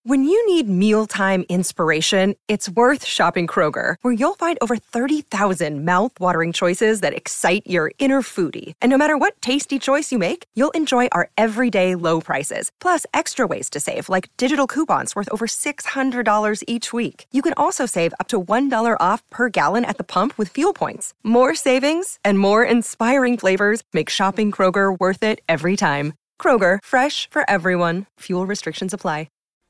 When you need mealtime inspiration, it's worth shopping Kroger, where you'll find over 30,000 mouth-watering choices that excite your inner foodie. And no matter what tasty choice you make, you'll enjoy our everyday low prices, plus extra ways to save, like digital coupons worth over $600 each week. You can also save up to $1 off per gallon at the pump with fuel points. More savings and more inspiring flavors make shopping Kroger worth it every time. Kroger, fresh for everyone. Fuel restrictions apply.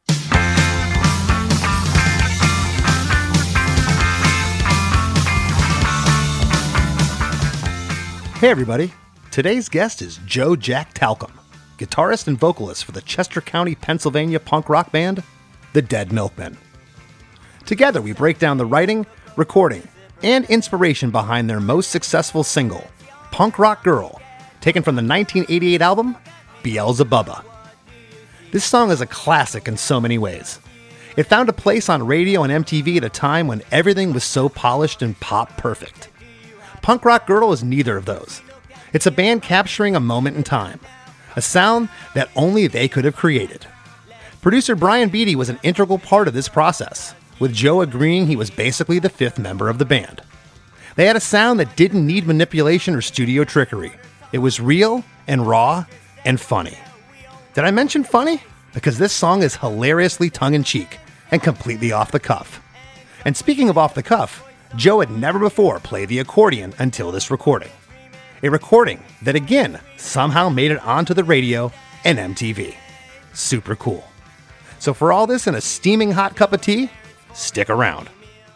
Hey everybody, today's guest is Joe Jack Talcum, guitarist and vocalist for the Chester County, Pennsylvania punk rock band, The Dead Milkmen. Together we break down the writing, recording, and inspiration behind their most successful single, Punk Rock Girl, taken from the 1988 album, Beelzebubba. This song is a classic in so many ways. It found a place on radio and MTV at a time when everything was so polished and pop perfect. Punk Rock Girl is neither of those. It's a band capturing a moment in time, a sound that only they could have created. Producer Brian Beattie was an integral part of this process, with Joe agreeing he was basically the fifth member of the band. They had a sound that didn't need manipulation or studio trickery. It was real and raw and funny. Did I mention funny? Because this song is hilariously tongue-in-cheek and completely off the cuff. And speaking of off the cuff, Joe had never before played the accordion until this recording. A recording that again somehow made it onto the radio and MTV. Super cool. So for all this and a steaming hot cup of tea, stick around.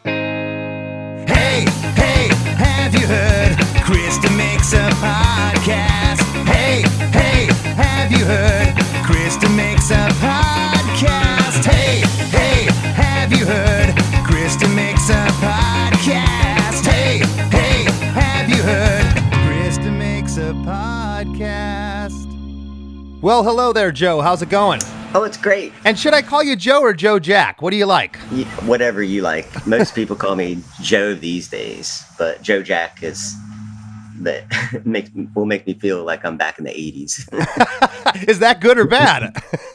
Hey, hey, have you heard? Krista makes a podcast. Hey, hey, have you heard? Krista makes a podcast. Hey, hey, have you heard? Krista makes a podcast. Hey, hey, have you heard? Krista makes a podcast. Well, hello there, Joe. How's it going? Oh, it's great. And should I call you Joe or Joe Jack? What do you like? Whatever you like. Most people call me Joe these days, but Joe Jack is that will make me feel like I'm back in the 80s. Is that good or bad?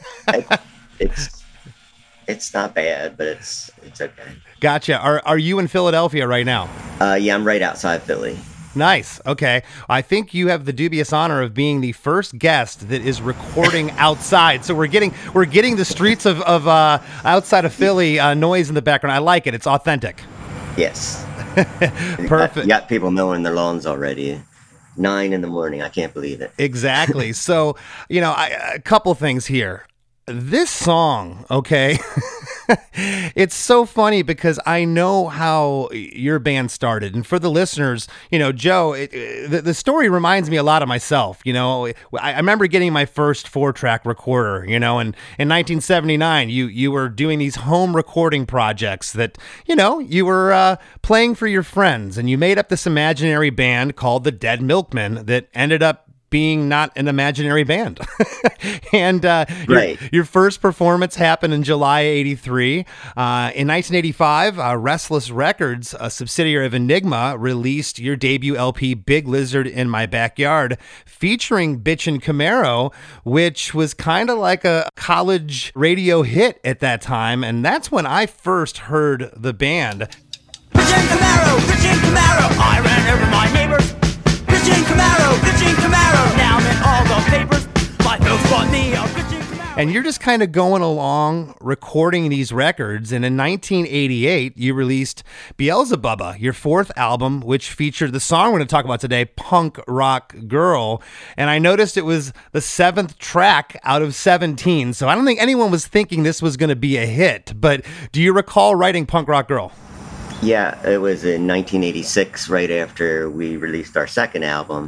It's not bad, but it's okay. Gotcha. Are you in Philadelphia right now? Yeah, I'm right outside Philly. Nice. Okay. I think you have the dubious honor of being the first guest that is recording outside. So we're getting the streets of outside of Philly noise in the background. I like it. It's authentic. Yes. Perfect. You got people mowing their lawns already. 9 a.m. I can't believe it. Exactly. So, a couple things here. This song, okay, it's so funny because I know how your band started. And for the listeners, Joe, the story reminds me a lot of myself. I remember getting my first 4-track recorder, and in 1979, you were doing these home recording projects that, you were playing for your friends. And you made up this imaginary band called the Dead Milkmen that ended up being not an imaginary band. And right. Your first performance happened in July 83. In 1985, Restless Records, a subsidiary of Enigma, released your debut LP, Big Lizard in My Backyard, featuring Bitchin' Camaro, which was kind of like a college radio hit at that time. And that's when I first heard the band. Bitchin' Camaro, I ran over my neighbors. Bitchin' Camaro, now I'm in all the papers. My folks bought me a bitchin' Camaro. And you're just kind of going along recording these records. And in 1988, you released Beelzebubba, your fourth album, which featured the song we're going to talk about today, Punk Rock Girl. And I noticed it was the 7th track out of 17. So I don't think anyone was thinking this was going to be a hit. But do you recall writing Punk Rock Girl? Yeah, it was in 1986, right after we released our second album,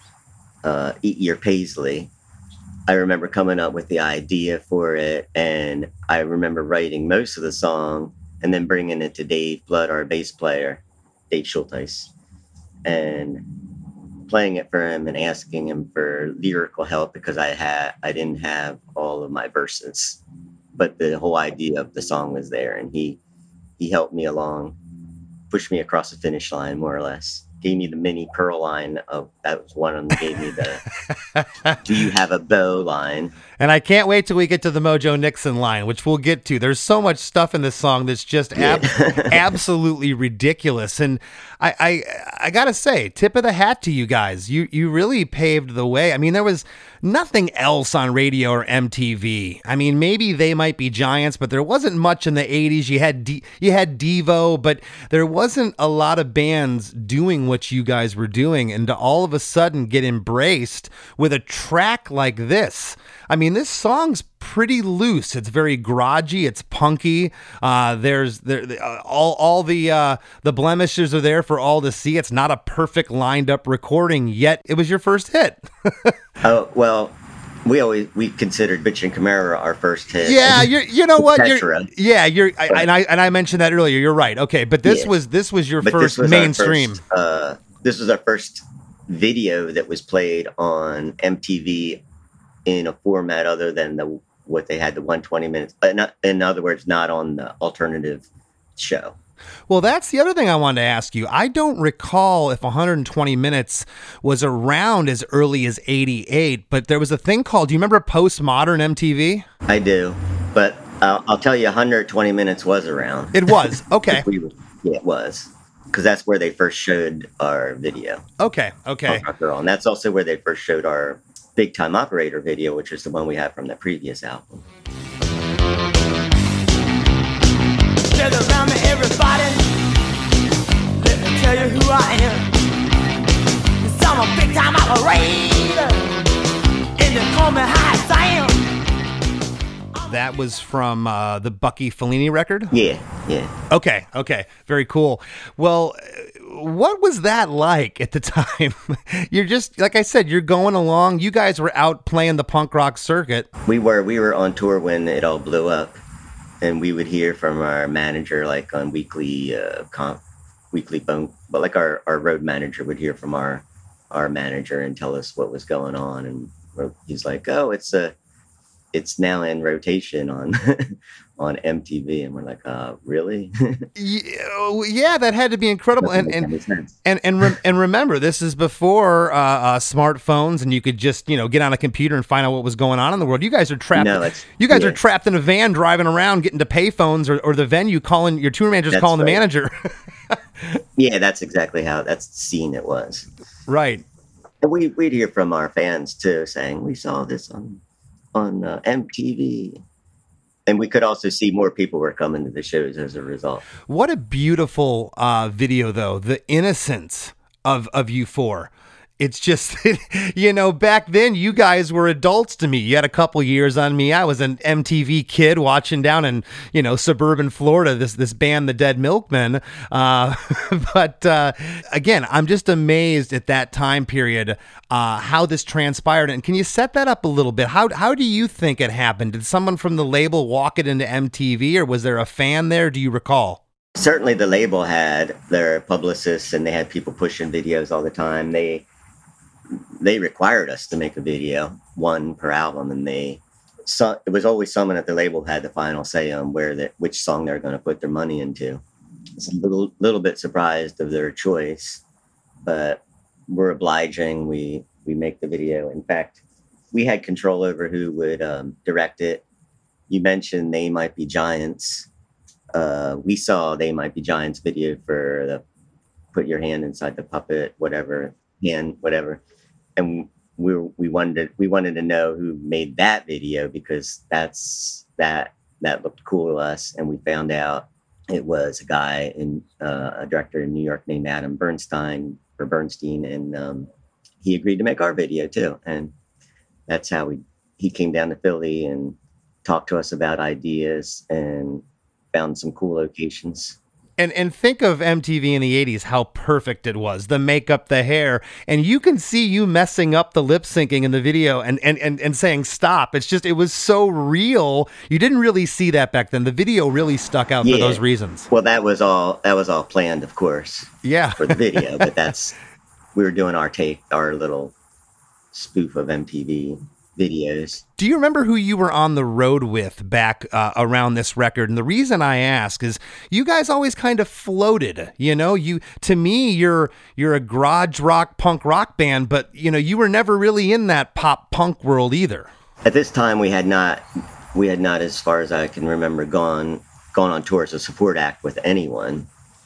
Eat Your Paisley. I remember coming up with the idea for it, and I remember writing most of the song and then bringing it to Dave Blood, our bass player, Dave Schulteis, and playing it for him and asking him for lyrical help because I didn't have all of my verses, but the whole idea of the song was there, and he helped me along. Pushed me across the finish line, more or less. Gave me the mini Pearl line. That was one of them. Gave me the "Do you have a bow" line. And I can't wait till we get to the Mojo Nixon line, which we'll get to. There's so much stuff in this song that's just absolutely ridiculous. And I gotta say, tip of the hat to you guys. You really paved the way. I mean, there was nothing else on radio or MTV. I mean, maybe They Might Be Giants, but there wasn't much in the 80s. You had Devo, but there wasn't a lot of bands doing what you guys were doing. And to all of a sudden get embraced with a track like this. I mean, this song's pretty loose. It's very garagey. It's punky. All the blemishes are there for all to see. It's not a perfect lined up recording, yet it was your first hit. Oh, well, we considered Bitch and Camaro our first hit. Yeah, you know what? Petra. I mentioned that earlier. You're right. Okay, but this was your first mainstream. This was our first video that was played on MTV in a format other than what they had, the 120 minutes. Not, in other words, not on the alternative show. Well, that's the other thing I wanted to ask you. I don't recall if 120 minutes was around as early as 88, but there was a thing called, do you remember Postmodern MTV? I do, but I'll tell you 120 minutes was around. It was? Okay. Yeah, it was. Because that's where they first showed our video. Okay. And that's also where they first showed our Big Time Operator video, which is the one we have from the previous album. Gather around me, everybody. Let me tell you who I am. 'Cause I'm a big time operator, and they call me High Sam. That was from the Bucky Fellini record? Yeah. Okay. Very cool. Well, what was that like at the time? You're just, like I said, you're going along. You guys were out playing the punk rock circuit. We were on tour when it all blew up. And we would hear from our manager, like on weekly phone, but like our road manager would hear from our manager and tell us what was going on. And he's like, "Oh, it's now in rotation on on MTV." And we're like, "Really?" Yeah, that had to be incredible. And remember, this is before smartphones, and you could just get on a computer and find out what was going on in the world. You guys are trapped. Are trapped in a van driving around, getting to payphones or the venue, calling your tour manager's calling the manager. Yeah, that's exactly how that's the scene it was. Right. And we'd hear from our fans too, saying we saw this on MTV. And we could also see more people were coming to the shows as a result. What a beautiful video, though. The innocence of you four. It's just, back then you guys were adults to me. You had a couple years on me. I was an MTV kid watching down in, suburban Florida, this band, the Dead Milkmen. But again, I'm just amazed at that time period, how this transpired. And can you set that up a little bit? How do you think it happened? Did someone from the label walk it into MTV, or was there a fan there? Do you recall? Certainly the label had their publicists, and they had people pushing videos all the time. They required us to make a video, one per album, and it was always someone at the label had the final say on which song they're going to put their money into. It's a little bit surprised of their choice, but we're obliging. We make the video. In fact, we had control over who would direct it. You mentioned They Might Be Giants. We saw They Might Be Giants video for the put your hand inside the puppet, whatever. And we wanted to know who made that video, because that looked cool to us. And we found out it was a guy a director in New York named Adam Bernstein, and he agreed to make our video too. And that's how he came down to Philly and talked to us about ideas and found some cool locations. And think of MTV in the 80s, how perfect it was. The makeup, the hair, and you can see you messing up the lip syncing in the video and saying stop. It was so real. You didn't really see that back then. The video really stuck out for those reasons. Well, that was all planned, of course. Yeah. For the video, but we were doing our little spoof of MTV videos. Do you remember who you were on the road with back around this record? And the reason I ask is you guys always kind of floated, to me, you're a garage rock, punk rock band, but you were never really in that pop punk world either. At this time, we had not, as far as I can remember, gone on tour as a support act with anyone.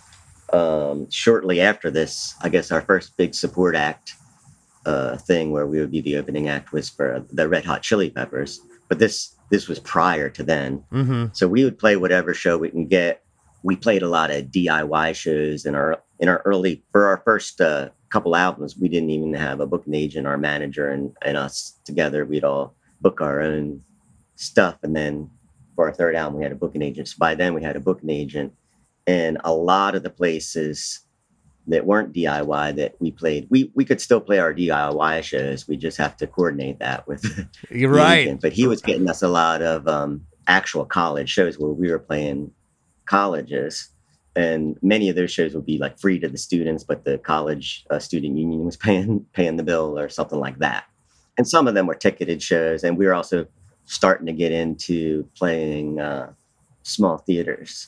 Shortly after this, I guess our first big support act thing where we would be the opening act was for the Red Hot Chili Peppers. But this was prior to then. Mm-hmm. So we would play whatever show we can get. We played a lot of DIY shows in our early, for our first couple albums. We didn't even have a booking agent. Our manager and us together, we'd all book our own stuff. And then for our third album, we had a booking agent. So by then we had a booking agent, and a lot of the places that weren't DIY that we played, we could still play our DIY shows. We just have to coordinate that with You're the right. agent. But he was getting us a lot of actual college shows where we were playing colleges, and many of those shows would be like free to the students, but the college student union was paying the bill or something like that. And some of them were ticketed shows, and we were also starting to get into playing small theaters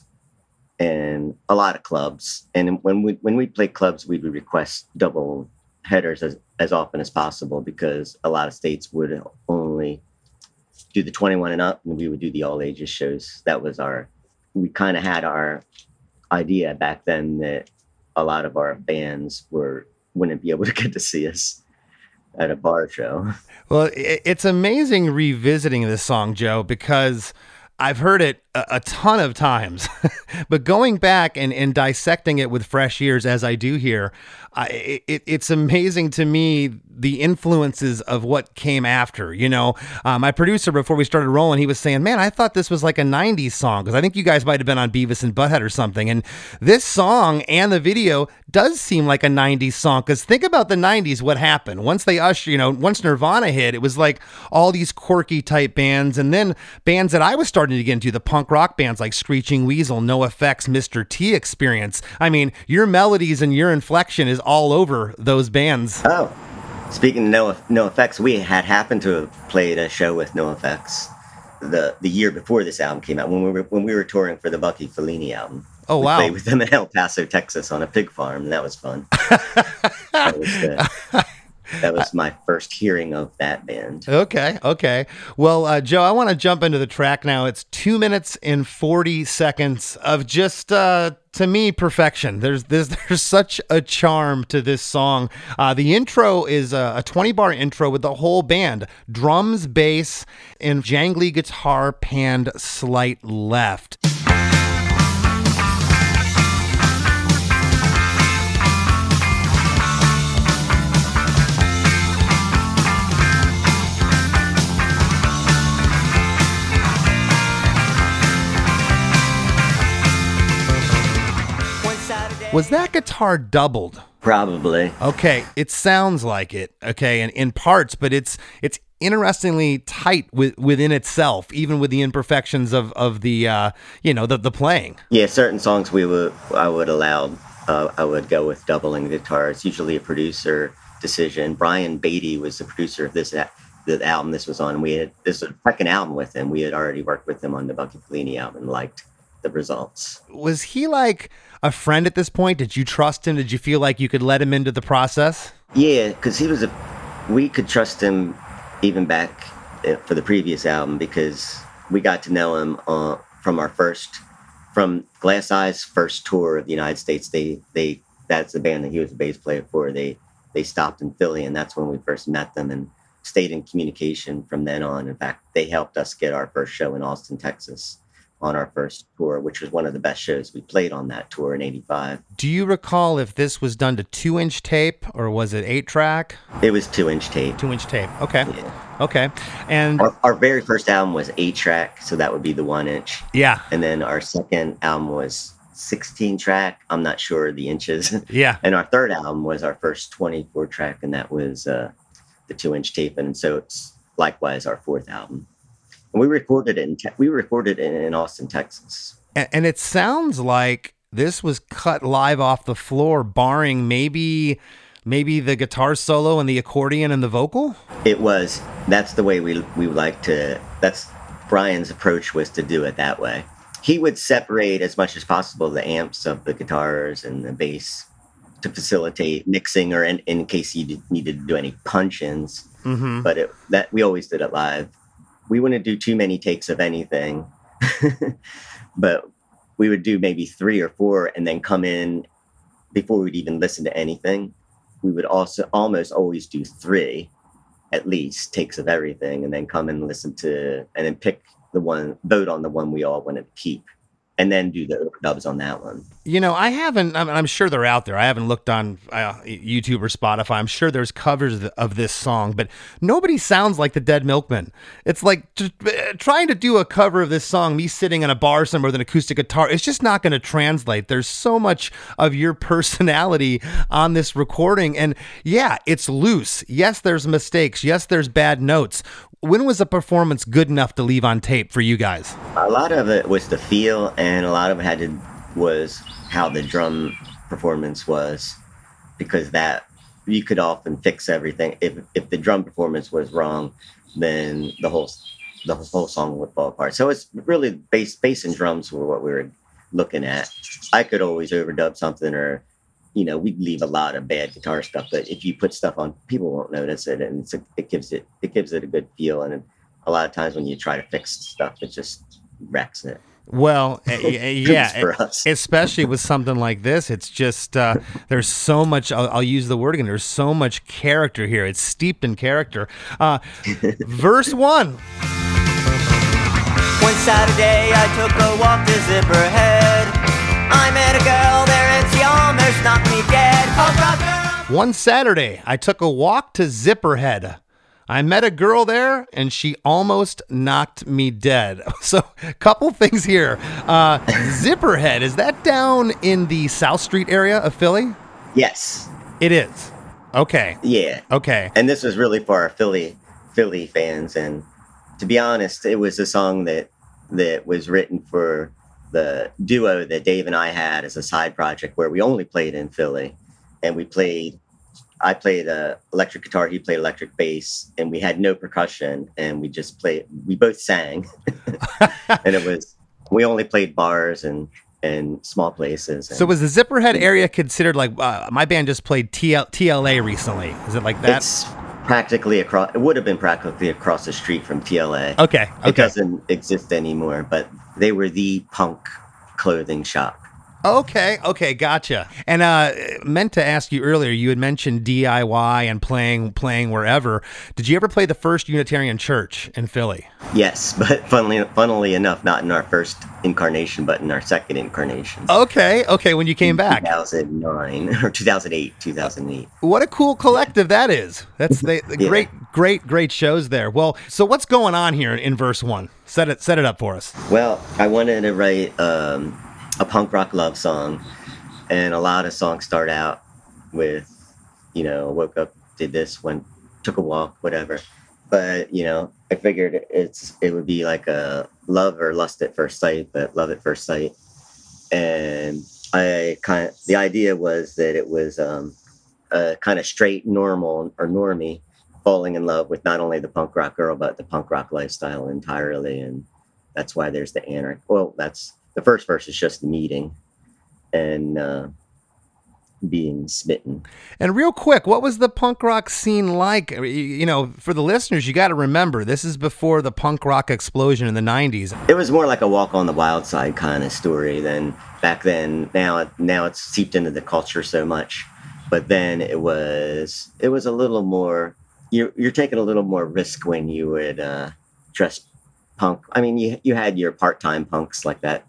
and a lot of clubs. And when we played clubs, we would request double headers as often as possible, because a lot of states would only do the 21 and up, and we would do the all ages shows. That was we kind of had our idea back then that a lot of our fans wouldn't be able to get to see us at a bar show. Well, it's amazing revisiting this song, Joe, because I've heard it a ton of times, but going back and dissecting it with fresh ears as I do here, it's amazing to me the influences of what came after. You know, my producer, before we started rolling, he was saying, man, I thought this was like a 90s song, because I think you guys might have been on Beavis and Butthead or something. And this song and the video does seem like a 90s song, because think about the 90s, what happened. Once once Nirvana hit, it was like all these quirky type bands, and then bands that I was starting to get into, the punk rock bands like Screeching Weasel, NoFX, Mr. T Experience. I mean, your melodies and your inflection is all over those bands. Oh, speaking of NoFX, we had happened to have played a show with NoFX the year before this album came out, when we were touring for the Bucky Fellini album. Oh, wow. We played with them in El Paso, Texas on a pig farm, and that was fun. That was my first hearing of that band. Okay. Well, Joe, I want to jump into the track now. It's 2 minutes and 40 seconds of just, to me, perfection. There's such a charm to this song. The intro is a 20-bar intro with the whole band, drums, bass, and jangly guitar panned slight left. Was that guitar doubled? Probably. Okay, it sounds like it. Okay, and in parts, but it's interestingly tight within itself, even with the imperfections of the the playing. Yeah, certain songs I would go with doubling the guitar. It's usually a producer decision. Brian Beatty was the producer of the album this was on. This was the second album with him. We had already worked with him on the Bucky Fellini album and liked the results. Was he like a friend at this point? Did you trust him? Did you feel like you could let him into the process? Yeah, because we could trust him even back for the previous album, because we got to know him from Glass Eye's first tour of the United States. That's the band that he was the bass player for. They stopped in Philly, and that's when we first met them and stayed in communication from then on. In fact, they helped us get our first show in Austin, Texas, on our first tour, which was one of the best shows we played on that tour in '85. Do you recall if this was done to 2-inch tape or was it 8-track? It was 2-inch tape. 2-inch tape. Okay. Yeah. Okay. And our very first album was 8-track, so that would be the 1-inch. Yeah. And then our second album was 16-track. I'm not sure the inches. Yeah. And our third album was our first 24-track, and that was the 2-inch tape. And so it's likewise our fourth album. And we recorded it in Austin, Texas. And it sounds like this was cut live off the floor, barring maybe the guitar solo and the accordion and the vocal? It was. That's the way we like to. That's Brian's approach, was to do it that way. He would separate as much as possible the amps of the guitars and the bass to facilitate mixing, or in case you needed to do any punch-ins. Mm-hmm. But we always did it live. we wouldn't do too many takes of anything, but we would do maybe 3 or 4 and then come in before we'd even listen to anything. We would also almost always do 3 at least takes of everything, and then come and listen to, and then pick the one, vote on the one we all wanted to keep, and then do the overdubs on that one. You know, I'm sure they're out there. I haven't looked on YouTube or Spotify. I'm sure there's covers of this song, but nobody sounds like the Dead Milkmen. It's like trying to do a cover of this song, me sitting in a bar somewhere with an acoustic guitar, it's just not going to translate. There's so much of your personality on this recording. And yeah, it's loose. Yes, there's mistakes. Yes, there's bad notes. When was a performance good enough to leave on tape for you guys? A lot of it was the feel, and a lot of it was how the drum performance was, because that you could often fix everything. If the drum performance was wrong, then the whole song would fall apart. So it's really bass and drums were what we were looking at. I could always overdub something, or we'd leave a lot of bad guitar stuff, but if you put stuff on, people won't notice it, and it gives it a good feel. And a lot of times when you try to fix stuff, it just wrecks it. Well, yeah, for us. Especially with something like this, it's just there's so much. I'll use the word again. There's so much character here. It's steeped in character. Verse 1. One Saturday I took a walk to Zipperhead. I met a girl there and she almost knocked me dead. One Saturday I took a walk to Zipperhead. I met a girl there and she almost knocked me dead. So a couple things here. Zipperhead, is that down in the South Street area of Philly? Yes. It is. Okay. Yeah. Okay. And this was really for our Philly fans. And to be honest, it was a song that was written for the duo that Dave and I had as a side project, where we only played in Philly, and I played electric guitar, he played electric bass, and we had no percussion, and we both sang. And we only played bars and small places. So was the Zipperhead area considered like, my band just played TLA recently. Is it like that? It's it would have been practically across the street from TLA. Okay. It doesn't exist anymore, but they were the punk clothing shop. Okay, gotcha. And meant to ask you earlier, you had mentioned DIY and playing wherever. Did you ever play the First Unitarian Church in Philly? Yes, but funnily enough, not in our first incarnation, but in our second incarnation. Okay, when you came back. 2009 or 2008. What a cool collective that is. That's the great shows there. Well, so what's going on here in verse 1? Set it up for us. Well, I wanted to write a punk rock love song, and a lot of songs start out with, woke up, did this, took a walk, whatever. But I figured it would be like a love or lust at first sight, but love at first sight. And the idea was that it was a kind of straight normal or normie falling in love with not only the punk rock girl, but the punk rock lifestyle entirely. And that's why there's the anarchy. Well, the first verse is just the meeting and being smitten. And real quick, what was the punk rock scene like? For the listeners, you got to remember, this is before the punk rock explosion in the 90s. It was more like a Walk on the Wild Side kind of story than back then. Now it's seeped into the culture so much. But then it was a little more, you're taking a little more risk when you would dress punk. I mean, you had your part-time punks like that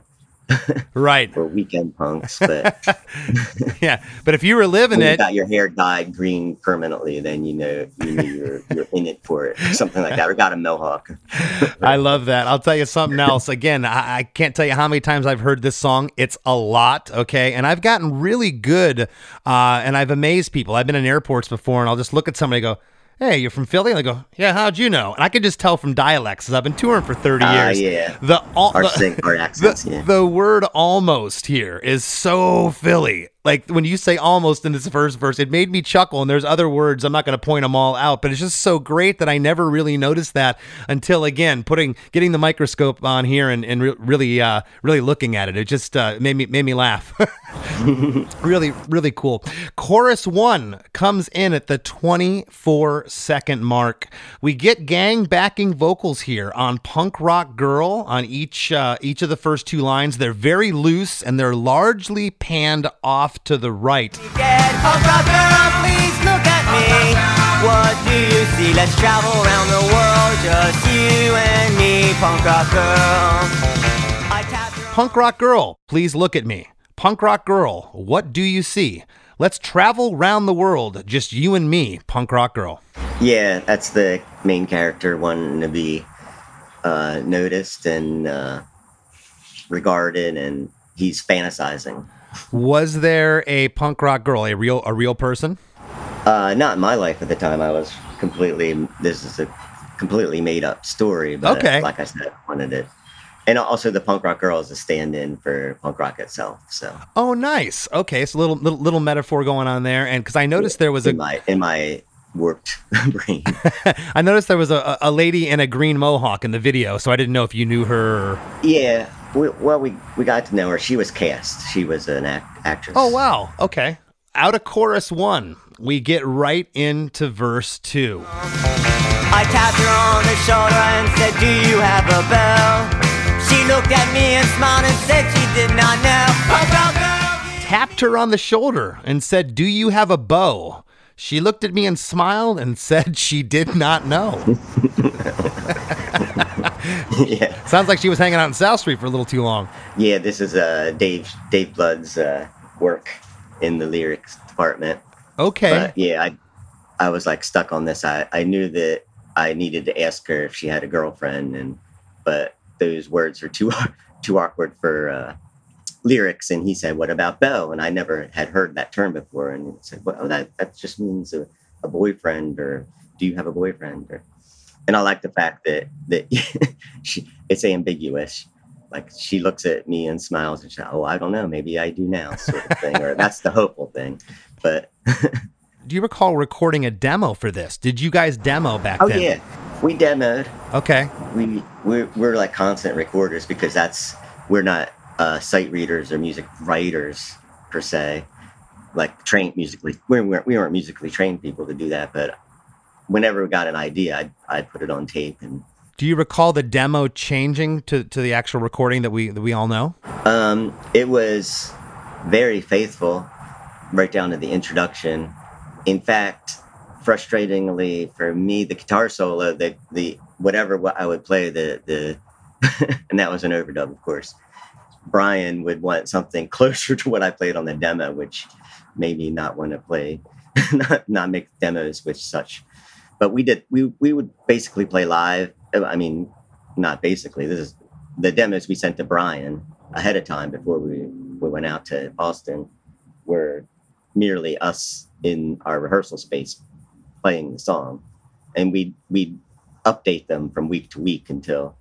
right, or weekend punks, but yeah. But if you were living when it, you got your hair dyed green permanently, then you're in it for it, something like that, or got a mohawk. I love that. I'll tell you something else. Again, I can't tell you how many times I've heard this song. It's a lot, okay? And I've gotten really good, and I've amazed people. I've been in airports before, and I'll just look at somebody and go, "Hey, you're from Philly?" And they go, "Yeah, how'd you know?" And I could just tell from dialects, because I've been touring for 30 years. Yeah. Our accents, yeah. The word almost here is so Philly. Like when you say almost in this first verse, it made me chuckle, and there's other words. I'm not going to point them all out, but it's just so great that I never really noticed that until, again, getting the microscope on here and really looking at it. It just made me laugh. Really, really cool. Chorus 1 comes in at the 24-second mark. We get gang backing vocals here on Punk Rock Girl on each of the first two lines. They're very loose and they're largely panned off to the right. Punk rock girl, please look at me. What do you see? Let's travel around the world, just you and me. Punk rock girl. Punk Rock Girl, please look at me. Punk Rock Girl, what do you see? Let's travel round the world, just you and me. Punk Rock Girl. Yeah, that's the main character wanting to be noticed and regarded, and he's fantasizing. Was there a punk rock girl, a real person? Not in my life at the time. This is a completely made up story, but okay. Like I said, I wanted it. And also the punk rock girl is a stand-in for punk rock itself. So. Oh, nice. Okay. So little metaphor going on there. And cause I noticed there was in my warped brain. I noticed there was a lady in a green mohawk in the video. So I didn't know if you knew her. Yeah. We got to know her. She was cast. She was an actress. Oh, wow. Okay. Out of chorus 1, we get right into verse 2. I tapped her on the shoulder and said, do you have a bell? She looked at me and smiled and said she did not know. Tapped her on the shoulder and said, do you have a bow? She looked at me and smiled and said she did not know. Yeah. Sounds like she was hanging out in South Street for a little too long. Yeah, this is Dave Blood's work in the lyrics department. Okay. But yeah, I was like stuck on this. I knew that I needed to ask her if she had a girlfriend, but those words are too awkward for lyrics. And he said, "What about Beau?" And I never had heard that term before. And he said, "Well, that just means a boyfriend, or do you have a boyfriend?" And I like the fact that it's ambiguous. Like she looks at me and smiles and says, "Oh, I don't know, maybe I do now," sort of thing, or that's the hopeful thing. But do you recall recording a demo for this? Did you guys demo back then? Oh yeah, we demoed. Okay. We're like constant recorders because we're not sight readers or music writers per se, like trained musically. We weren't musically trained people to do that, but whenever we got an idea, I'd put it on tape. And do you recall the demo changing to the actual recording that we all know? It was very faithful, right down to the introduction. In fact, frustratingly for me, the guitar solo, the whatever I would play, the and that was an overdub, of course. Brian would want something closer to what I played on the demo, which made me not want to play, not make demos with such. But we would basically play live. I mean, not basically. This is the demos we sent to Brian ahead of time before we went out to Austin, were merely us in our rehearsal space playing the song, and we'd update them from week to week until,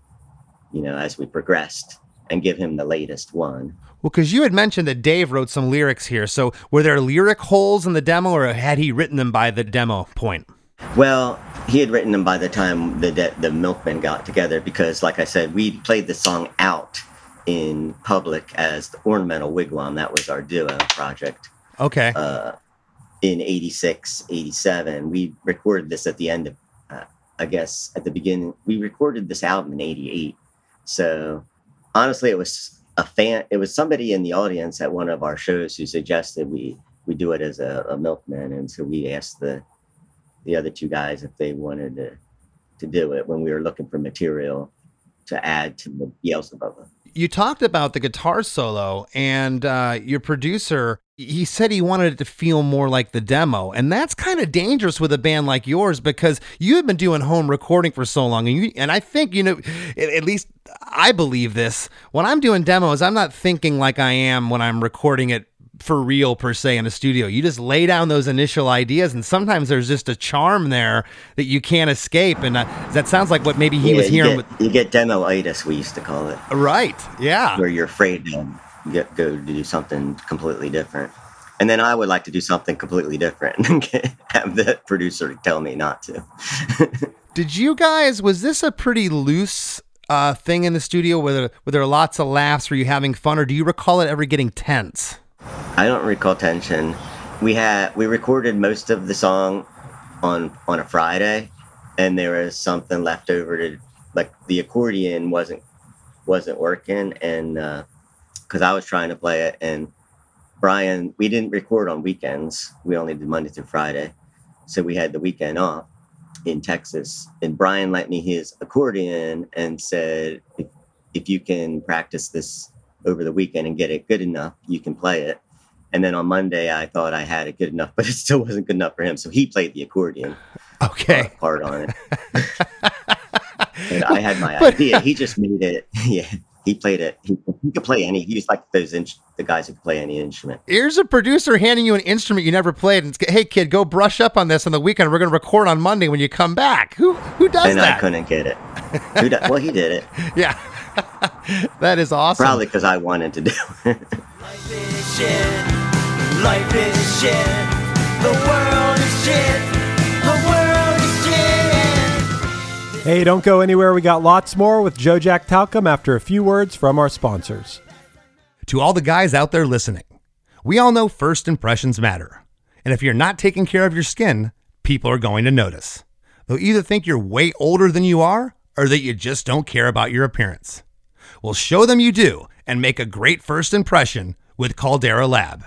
as we progressed, and give him the latest one. Well, because you had mentioned that Dave wrote some lyrics here, so were there lyric holes in the demo, or had he written them by the demo point? Well, he had written them by the time the Milkmen got together, because, like I said, we played the song out in public as the Ornamental Wigwam. That was our duo project. Okay. In 86, 87. We recorded this at the end of, I guess, at the beginning. We recorded this album in 88. So, honestly, it was somebody in the audience at one of our shows who suggested we do it as a Milkman. And so we asked the other two guys if they wanted to do it when we were looking for material to add to the Beelzebub. You talked about the guitar solo, and your producer, he said he wanted it to feel more like the demo. And that's kind of dangerous with a band like yours, because you have been doing home recording for so long. And I think, at least I believe this. When I'm doing demos, I'm not thinking like I am when I'm recording it for real per se in a studio. You just lay down those initial ideas, and sometimes there's just a charm there that you can't escape. And that sounds like what maybe he was hearing. You get demo-itis, we used to call it. Right. Yeah. Where you're afraid to go to do something completely different. And then I would like to do something completely different and have the producer tell me not to. Was this a pretty loose thing in the studio where there are lots of laughs? Were you having fun, or do you recall it ever getting tense? I don't recall tension. We recorded most of the song on a Friday, and there was something left over to, like, the accordion wasn't working, and because I was trying to play it, and Brian, we didn't record on weekends. We only did Monday through Friday, so we had the weekend off in Texas, and Brian lent me his accordion and said, if you can practice this over the weekend and get it good enough, you can play it. And then on Monday, I thought I had it good enough, but it still wasn't good enough for him. So he played the accordion part on it. And I had my idea. He just made it. Yeah, he played it. He could play any. He was like the guys who could play any instrument. Here's a producer handing you an instrument you never played, and hey, kid, go brush up on this on the weekend. We're going to record on Monday when you come back. Who does and that? I couldn't get it. Well, he did it. Yeah, that is awesome. Probably because I wanted to do it. Life is shit. Life is shit. The world is shit. The world is shit. Hey, don't go anywhere. We got lots more with Joe Jack Talcum after a few words from our sponsors. To all the guys out there listening, we all know first impressions matter. And if you're not taking care of your skin, people are going to notice. They'll either think you're way older than you are, or that you just don't care about your appearance. Well, show them you do and make a great first impression with Caldera Lab.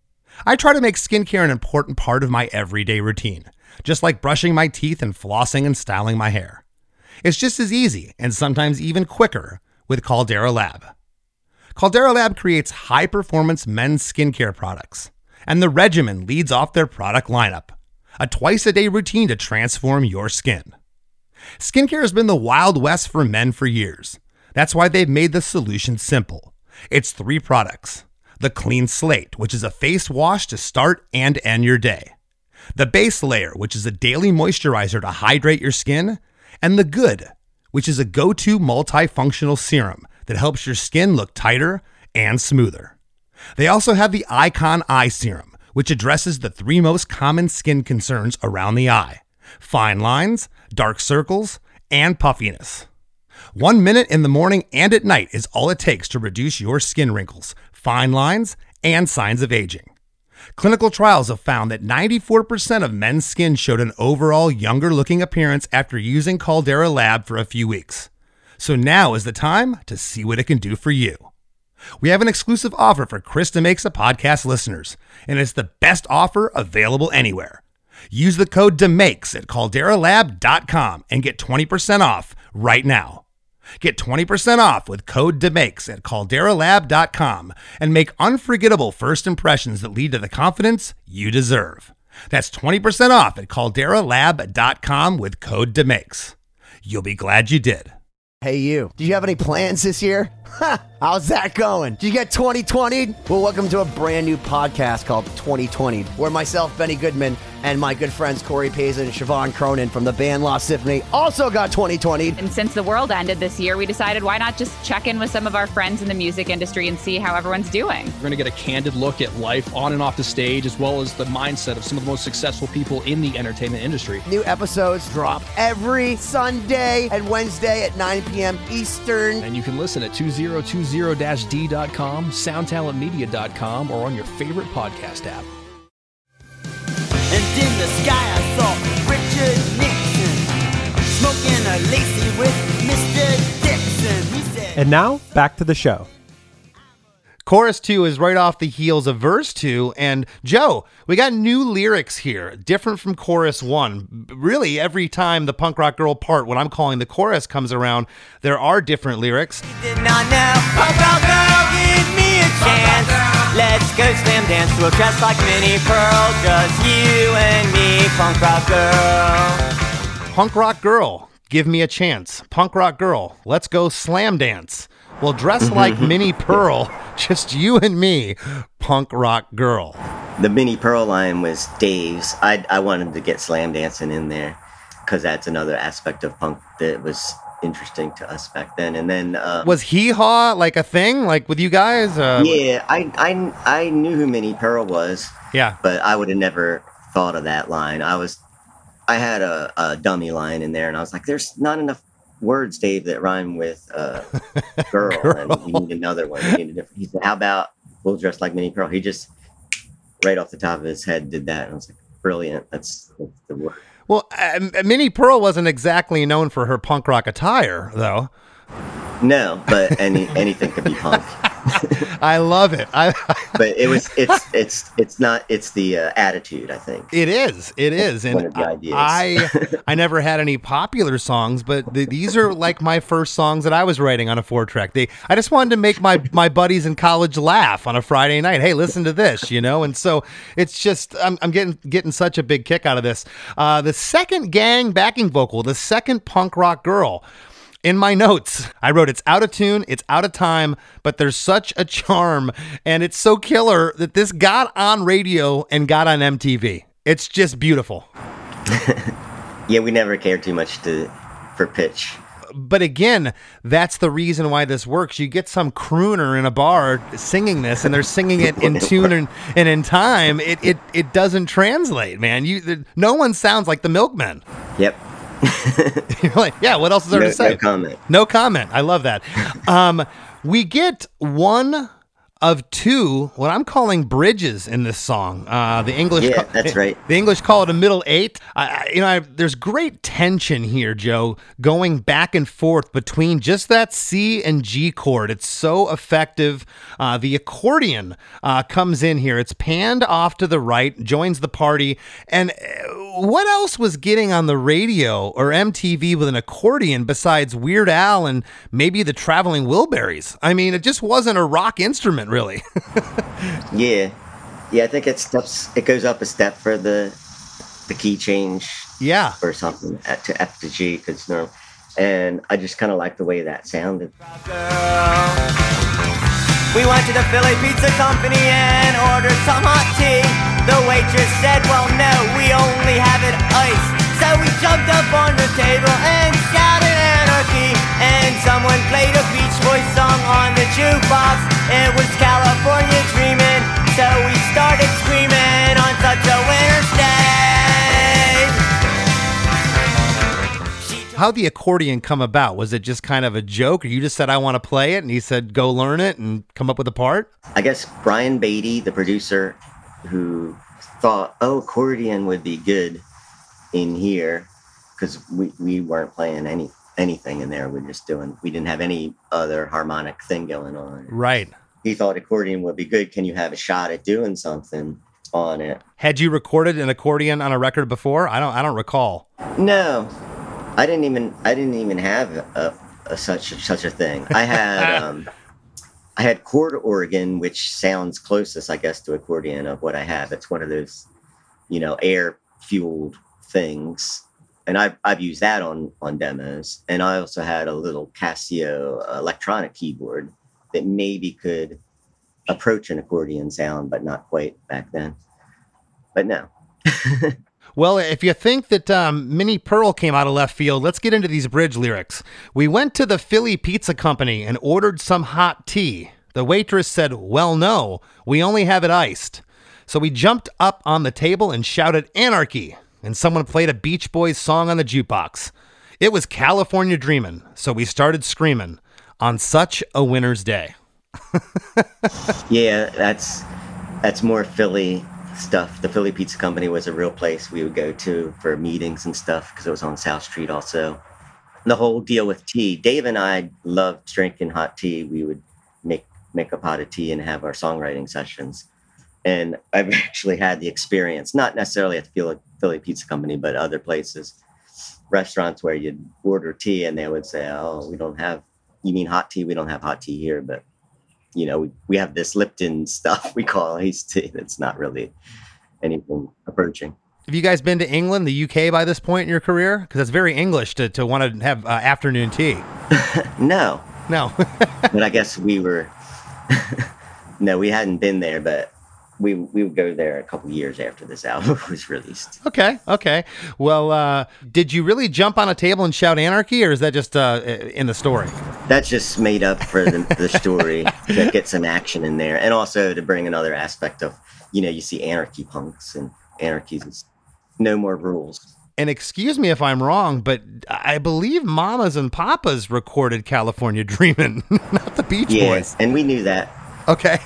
I try to make skincare an important part of my everyday routine, just like brushing my teeth and flossing and styling my hair. It's just as easy and sometimes even quicker with Caldera Lab. Caldera Lab creates high-performance men's skincare products, and the regimen leads off their product lineup, a twice-a-day routine to transform your skin. Skincare has been the Wild West for men for years. That's why they've made the solution simple. It's 3 products. The Clean Slate, which is a face wash to start and end your day. The Base Layer, which is a daily moisturizer to hydrate your skin. And the Good, which is a go-to multifunctional serum that helps your skin look tighter and smoother. They also have the Icon Eye Serum, which addresses the 3 most common skin concerns around the eye: fine lines, dark circles, and puffiness. 1 minute in the morning and at night is all it takes to reduce your skin wrinkles, fine lines, and signs of aging. Clinical trials have found that 94% of men's skin showed an overall younger looking appearance after using Caldera Lab for a few weeks. So now is the time to see what it can do for you. We have an exclusive offer for Krista Makes a Podcast listeners, and it's the best offer available anywhere. Use the code DEMAKES at calderalab.com and get 20% off right now. Get 20% off with code DEMAKES at calderalab.com and make unforgettable first impressions that lead to the confidence you deserve. That's 20% off at calderalab.com with code DEMAKES. You'll be glad you did. Hey, you. Do you have any plans this year? How's that going? Did you get 2020'd? Well, welcome to a brand new podcast called 2020'd, where myself, Benny Goodman, and my good friends Corey Payson and Siobhan Cronin from the band Lost Symphony also got 2020'd. And since the world ended this year, we decided why not just check in with some of our friends in the music industry and see how everyone's doing. We're going to get a candid look at life on and off the stage, as well as the mindset of some of the most successful people in the entertainment industry. New episodes drop every Sunday and Wednesday at 9 p.m. Eastern. And you can listen at 2020-d.com, soundtalentmedia.com, or on your favorite podcast app. And in the sky I saw Richard Nixon smoking a lacy with Mr. Dixon. He said, And now, back to the show. Chorus 2 is right off the heels of verse 2. And Joe, we got new lyrics here, different from chorus 1. Really, every time the punk rock girl part, what I'm calling the chorus, comes around, there are different lyrics. did not know. Punk rock girl, give me a chance. Let's go slam dance. We'll dress like Minnie Pearl. Just you and me, punk rock girl. Punk rock girl, give me a chance. Punk rock girl, let's go slam dance. Well, dress like Minnie Pearl, just you and me, punk rock girl. The Minnie Pearl line was Dave's. I wanted to get slam dancing in there because that's another aspect of punk that was interesting to us back then. And then Was Hee Haw like a thing, like with you guys? Yeah, I knew who Minnie Pearl was. Yeah. But I would have never thought of that line. I had a dummy line in there, and I was like, "There's not enough words, Dave, that rhyme with girl, and we need another one. We need a different." He said, "How about we'll dress like Minnie Pearl?" He just right off the top of his head did that, and I was like, "Brilliant! That's the word." Well, Minnie Pearl wasn't exactly known for her punk rock attire, though. No, but anything could be punk. I love it. But it's the attitude, I think. It is. And one of the ideas. I never had any popular songs, but these are like my first songs that I was writing on a 4-track. I just wanted to make my buddies in college laugh on a Friday night. Hey, listen to this, and so it's just I'm getting such a big kick out of this. The second gang backing vocal, the second punk rock girl. In my notes, I wrote, it's out of tune, it's out of time, but there's such a charm, and it's so killer that this got on radio and got on MTV. It's just beautiful. Yeah, we never cared too much for pitch. But again, that's the reason why this works. You get some crooner in a bar singing this, and they're singing it in tune and in time. It doesn't translate, man. No one sounds like the Milkmen. Yep. You're like, yeah, what else is there to say? No comment. I love that. We get one of two, what I'm calling bridges in this song. The English, yeah, that's right. The English call it a middle eight. There's great tension here, Joe, going back and forth between just that C and G chord. It's so effective. The accordion comes in here. It's panned off to the right, joins the party. And what else was getting on the radio or MTV with an accordion besides Weird Al and maybe the Traveling Wilburys? I mean, it just wasn't a rock instrument, really. Yeah, I think it goes up a step for the key change. Yeah, or something to F to G, and I just kind of like the way that sounded. We went to the Philly Pizza Company and ordered some hot tea. The waitress said, well, no, we only have it iced. So we jumped up on the table and shouted anarchy. And someone played a Beach Boys song on the jukebox. It was California Dreamin'. So we started screaming on such a winter's day. How'd the accordion come about? Was it just kind of a joke, or you just said, I want to play it, and he said, go learn it and come up with a part? I guess Brian Beatty, the producer, who thought, accordion would be good in here, because we weren't playing anything in there. We didn't have any other harmonic thing going on. Right. He thought accordion would be good. Can you have a shot at doing something on it? Had you recorded an accordion on a record before? I don't recall. No. I didn't even have such a thing. I had I had chord organ, which sounds closest, I guess, to accordion of what I have. It's one of those, air fueled things, and I've used that on demos. And I also had a little Casio electronic keyboard that maybe could approach an accordion sound, but not quite back then. But no. Well, if you think that Minnie Pearl came out of left field, let's get into these bridge lyrics. We went to the Philly Pizza Company and ordered some hot tea. The waitress said, well, no, we only have it iced. So we jumped up on the table and shouted anarchy, and someone played a Beach Boys song on the jukebox. It was California Dreamin', so we started screaming on such a winter's day. Yeah, that's more Philly stuff. The Philly Pizza Company was a real place we would go to for meetings and stuff, because it was on South Street also. And the whole deal with tea, Dave and I loved drinking hot tea. We would make a pot of tea and have our songwriting sessions. And I've actually had the experience, not necessarily at the Philly Pizza Company, but other places, restaurants where you'd order tea and they would say, oh, you mean hot tea? We don't have hot tea here, but we have this Lipton stuff we call iced tea. That's not really anything approaching. Have you guys been to England, the UK by this point in your career? Because it's very English to want to have afternoon tea. No. But I guess we were, no, we hadn't been there, but we would go there a couple years after this album was released. Okay. Well, did you really jump on a table and shout anarchy, or is that just in the story? That's just made up for the story to get some action in there, and also to bring another aspect of, you see anarchy punks and anarchies is no more rules. And excuse me if I'm wrong, but I believe Mamas and Papas recorded California Dreamin', not the Beach Boys. And we knew that. Okay.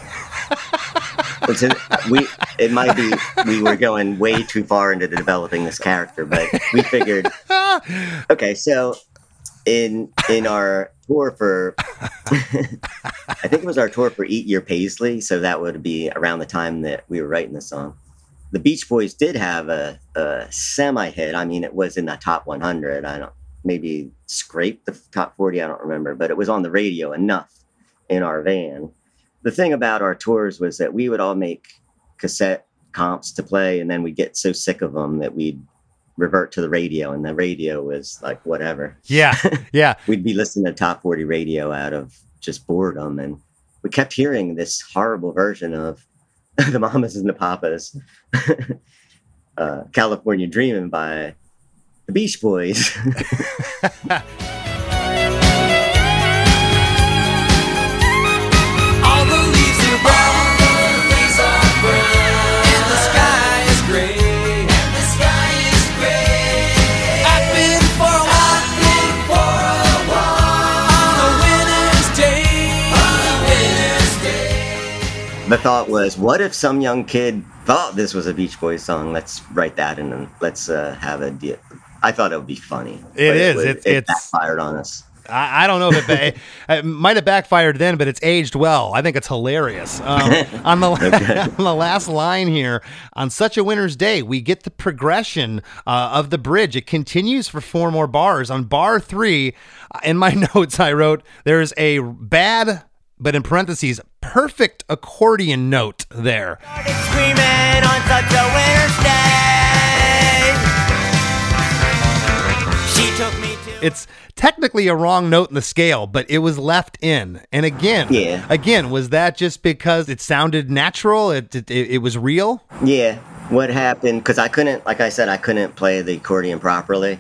It might be we were going way too far into developing this character, but we figured, okay, so in our tour for, I think it was our tour for Eat Your Paisley, so that would be around the time that we were writing the song. The Beach Boys did have a semi-hit. I mean, it was in the top 100. Maybe scraped the top 40. I don't remember, but it was on the radio enough in our van. The thing about our tours was that we would all make cassette comps to play, and then we'd get so sick of them that we'd revert to the radio, and the radio was like whatever. Yeah. We'd be listening to top 40 radio out of just boredom, and we kept hearing this horrible version of the Mamas and the Papas, California Dreamin' by the Beach Boys. All the leaves are brown, and the sky is gray. I've been for a walk, on a winter's day. The thought was, what if some young kid thought this was a Beach Boys song? Let's write that and then let's have a deal. I thought it would be funny. It backfired on us. I don't know if it might have backfired then, but it's aged well. I think it's hilarious. On the last line here, on such a winter's day, we get the progression of the bridge. It continues for 4 more bars. On bar 3, in my notes, I wrote, there's a bad, but in parentheses, perfect accordion note there. Screaming on such a winter's day. She took me to. It's technically a wrong note in the scale, but it was left in. And again, was that just because it sounded natural? It was real? Yeah. What happened? Because I couldn't play the accordion properly.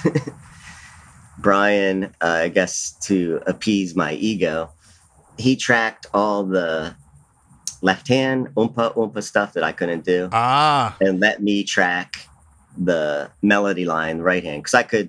Brian, I guess to appease my ego, he tracked all the left hand oompa stuff that I couldn't do. And let me track the melody line right hand, because I could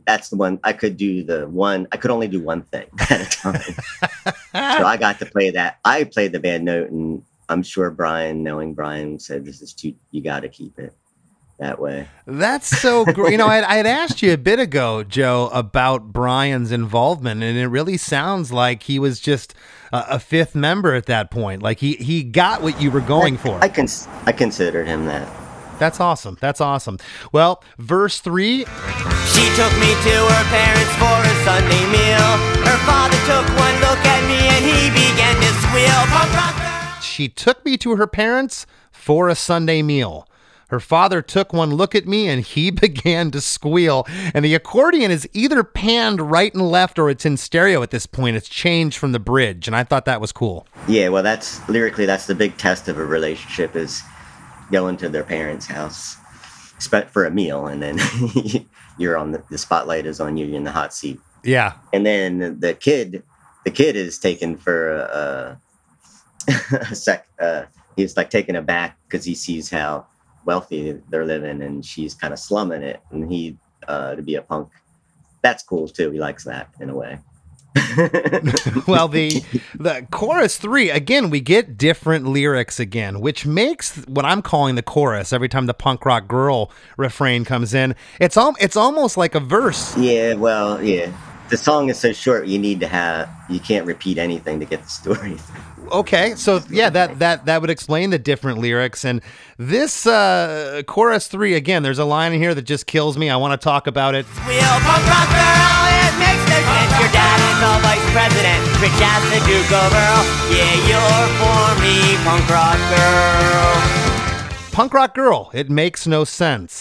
only do one thing at a time. So I got to play that. I played the bad note, and I'm sure Brian, knowing Brian, said this is too, you got to keep it that way. That's so great. I had asked you a bit ago, Joe, about Brian's involvement, and it really sounds like he was just a fifth member at that point. Like he got what you were going for. I considered him that. That's awesome. Well, verse 3. She took me to her parents for a Sunday meal. Her father took one look at me and he began to squeal. She took me to her parents for a Sunday meal. Her father took one look at me and he began to squeal. And the accordion is either panned right and left or it's in stereo at this point. It's changed from the bridge. And I thought that was cool. Yeah, well, that's the big test of a relationship, is going to their parents' house for a meal, and then you're on the spotlight is on you, you're in the hot seat. Yeah. And then the kid is taken for a sec. He's like taken aback because he sees how wealthy they're living, and she's kind of slumming it. And he, to be a punk, that's cool too. He likes that in a way. Well, the chorus 3, again, we get different lyrics again, which makes what I'm calling the chorus, every time the punk rock girl refrain comes in, it's almost like a verse. Yeah, well, yeah. The song is so short, you can't repeat anything to get the story. Okay, so yeah, that would explain the different lyrics. And this chorus 3, again, there's a line in here that just kills me. I want to talk about it. Punk rock girl, it makes no sense. Your dad is the vice president, rich as the Duke of Earl. Yeah, you're for me, punk rock girl. Punk rock girl, it makes no sense.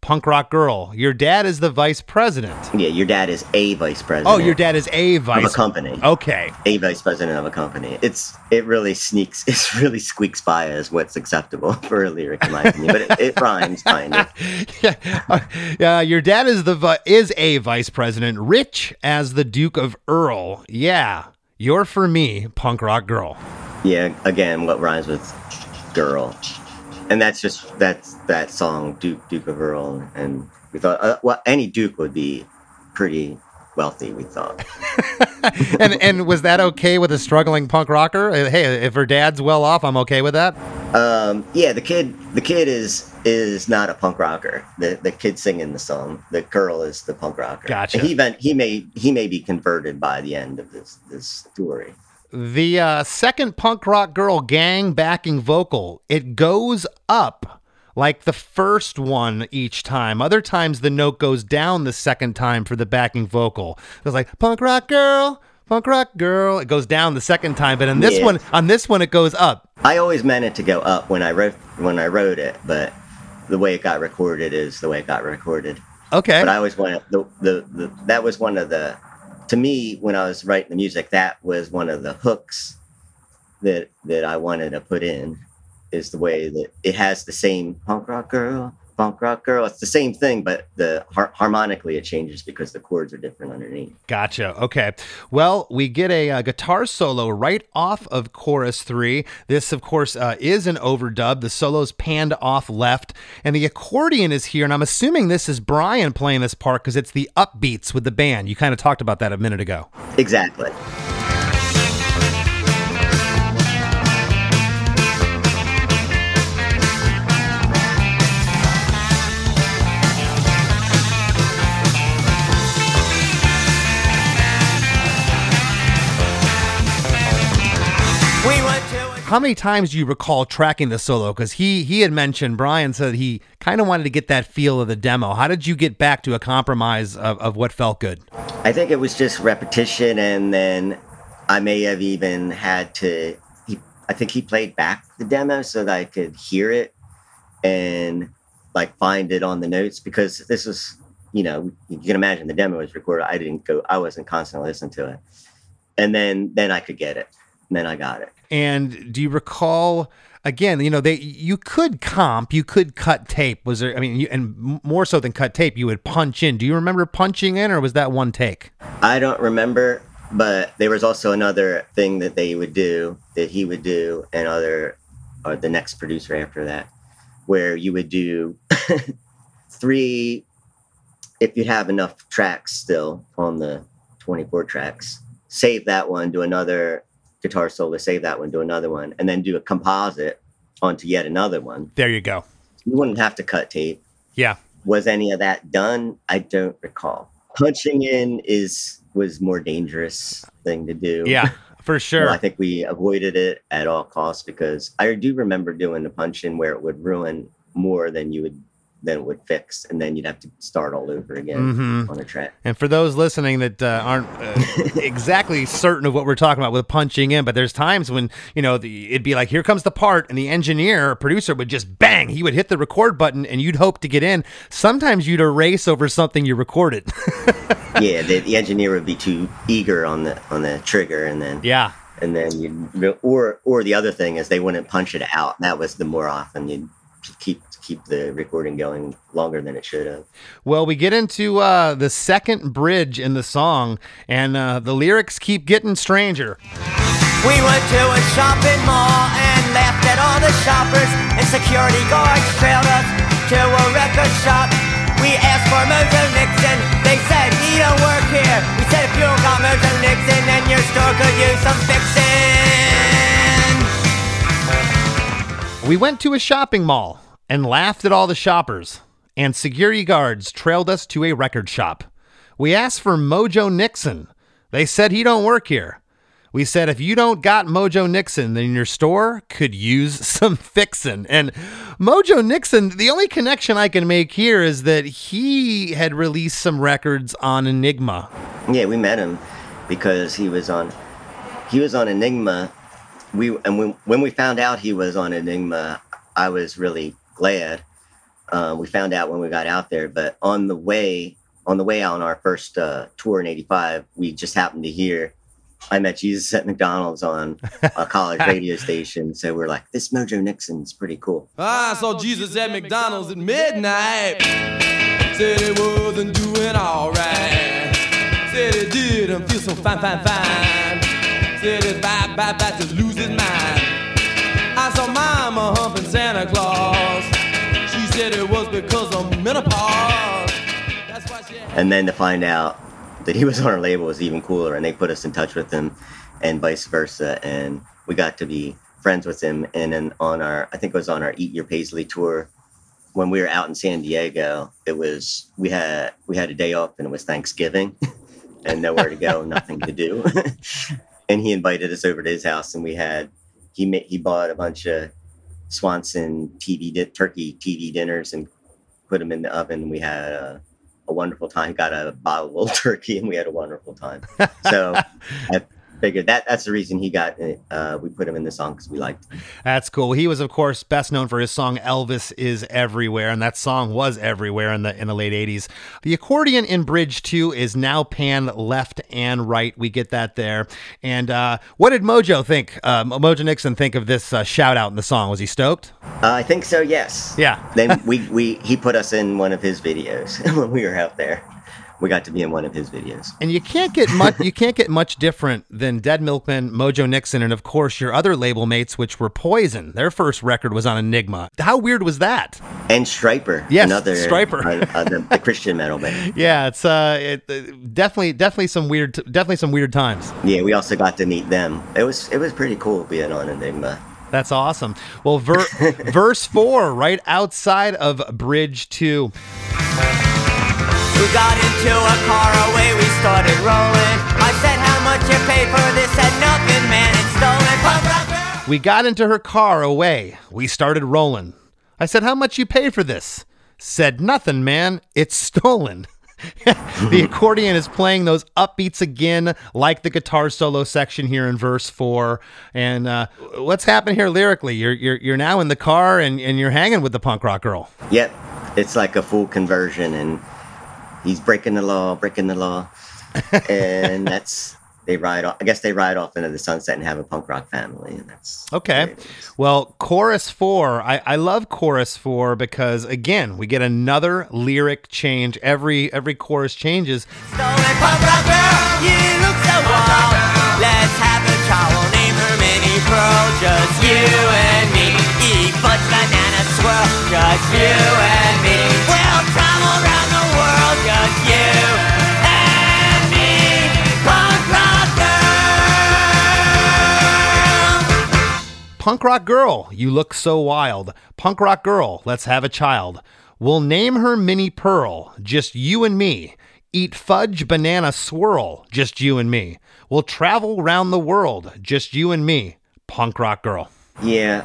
punk rock girl. Your dad is the vice president. Yeah, your dad is a vice president. Oh, your dad is a vice of a company. Okay. A vice president of a company. It really squeaks by as what's acceptable for a lyric, in my opinion. But it rhymes, kind of. Yeah. Your dad is a vice president, rich as the Duke of Earl. Yeah. You're for me, punk rock girl. Yeah, again, what rhymes with girl. And that's that song, Duke of Earl. And we thought, any Duke would be pretty wealthy, we thought. and was that okay with a struggling punk rocker? Hey, if her dad's well off, I'm okay with that? Yeah, the kid is not a punk rocker. The kid singing the song. The girl is the punk rocker. Gotcha. And he may be converted by the end of this story. The second punk rock girl gang backing vocal, it goes up like the first one each time. Other times the note goes down the second time for the backing vocal. It's like punk rock girl. It goes down the second time, but on this one it goes up. I always meant it to go up when I wrote it, but the way it got recorded is the way it got recorded. Okay. But I always wanted that was one of the. To me, when I was writing the music, that was one of the hooks that I wanted to put in, is the way that it has the same punk rock girl. It's the same thing, but the harmonically it changes because the chords are different underneath. Gotcha. Okay. Well, we get a guitar solo right off of chorus 3. This, of course, is an overdub. The solo's panned off left, and the accordion is here. And I'm assuming this is Brian playing this part because it's the upbeats with the band. You kind of talked about that a minute ago. Exactly. How many times do you recall tracking the solo? Because he had mentioned, Brian said he kind of wanted to get that feel of the demo. How did you get back to a compromise of what felt good? I think it was just repetition, and then I may have even had to, I think he played back the demo so that I could hear it and like find it on the notes, because this was, you can imagine the demo was recorded. I wasn't constantly listening to it. And then I could get it. And then I got it. And do you recall, again, you could comp, you could cut tape. Was there, and more so than cut tape, you would punch in. Do you remember punching in, or was that one take? I don't remember, but there was also another thing that he would do, and the next producer after that, where you would do 3, if you have enough tracks still on the 24 tracks, save that one, do another guitar solo, save that one, do another one, and then do a composite onto yet another one. There you go. You wouldn't have to cut tape. Yeah. Was any of that done? I don't recall. Punching in was more dangerous thing to do. Yeah, for sure. Well, I think we avoided it at all costs, because I do remember doing the punch in where it would ruin more than it would fix, and then you'd have to start all over again on a track. And for those listening that aren't exactly certain of what we're talking about with punching in, but there's times when, it'd be like, here comes the part, and the engineer or producer would just bang, he would hit the record button, and you'd hope to get in. Sometimes you'd erase over something you recorded. Yeah, the engineer would be too eager on the trigger, and then or the other thing is they wouldn't punch it out. That was the more often you'd keep the recording going longer than it should have. Well, we get into the second bridge in the song, and the lyrics keep getting stranger. We went to a shopping mall and laughed at all the shoppers, and security guards trailed us to a record shop. We asked for Mojo Nixon, they said he don't work here. We said if you don't got Mojo Nixon, then your store could use some fixing. We went to a shopping mall and laughed at all the shoppers, and security guards trailed us to a record shop. We asked for Mojo Nixon. They said he don't work here. We said if you don't got Mojo Nixon, then your store could use some fixin'. And Mojo Nixon, the only connection I can make here is that he had released some records on Enigma. Yeah, we met him because he was on Enigma. When we found out he was on Enigma, I was really glad, We found out when we got out there, but on the way out on our first tour in '85, we just happened to hear I Met Jesus at McDonald's on a college radio station. So we're like, this Mojo Nixon's pretty cool. I saw Jesus at McDonald's at midnight. Said he wasn't doing all right. Said he didn't feel so fine. Said he's about to lose his mind. I saw Mama humping Santa Claus. She said it was because of menopause. That's why she... And then to find out that he was on our label was even cooler, and they put us in touch with him and vice versa, and we got to be friends with him. And then on our, I think it was on our Eat Your Paisley tour, when we were out in San Diego, it was, we had a day off, and it was Thanksgiving and nowhere to go, nothing to do. And he invited us over to his house, and he bought a bunch of Swanson turkey TV dinners and put them in the oven. We had a wonderful time. Got a bottle of Old Turkey, and we had a wonderful time. So I figured that's the reason he got it. We put him in the song because we liked him. That's cool. He was, of course, best known for his song "Elvis Is Everywhere," and that song was everywhere in the late '80s. The accordion in Bridge 2 is now panned left and right. We get that there. And what did Mojo think? Mojo Nixon think of this shout out in the song? Was he stoked? I think so. Yes. Yeah. Then he put us in one of his videos when we were out there. We got to be in one of his videos. And you can't get much different than Dead Milkmen, Mojo Nixon, and of course your other label mates, which were Poison. Their first record was on Enigma. How weird was that? And Stryper. Yes, another Stryper. The Christian metal band. Yeah, it's definitely some weird times. Yeah, we also got to meet them. It was pretty cool being on Enigma. That's awesome. Well, verse 4, right outside of Bridge 2. We got into a car, away we started rolling. I said, how much you pay for this? Said nothing, man, it's stolen. We got into her car, away we started rolling. I said, how much you pay for this? Said nothing, man, it's stolen. The accordion is playing those upbeats again, like the guitar solo section here in verse 4. And what's happened here lyrically? You're now in the car and you're hanging with the punk rock girl. Yep, it's like a full conversion, and he's breaking the law, and they ride off. I guess they ride off into the sunset and have a punk rock family, and that's okay. Well, chorus 4, I love chorus 4 because again we get another lyric change. Every chorus changes. Stolen punk rock girl, you look so wild. Let's have a child, we'll name her Minnie Pearl. Just you and me, eat fudge, banana, swirl. Just you and me, we'll travel around the world. Just you and me, punk rock girl. Punk rock girl, you look so wild. Punk rock girl, let's have a child. We'll name her Minnie Pearl. Just you and me. Eat fudge, banana, swirl. Just you and me. We'll travel around the world. Just you and me. Punk rock girl. Yeah.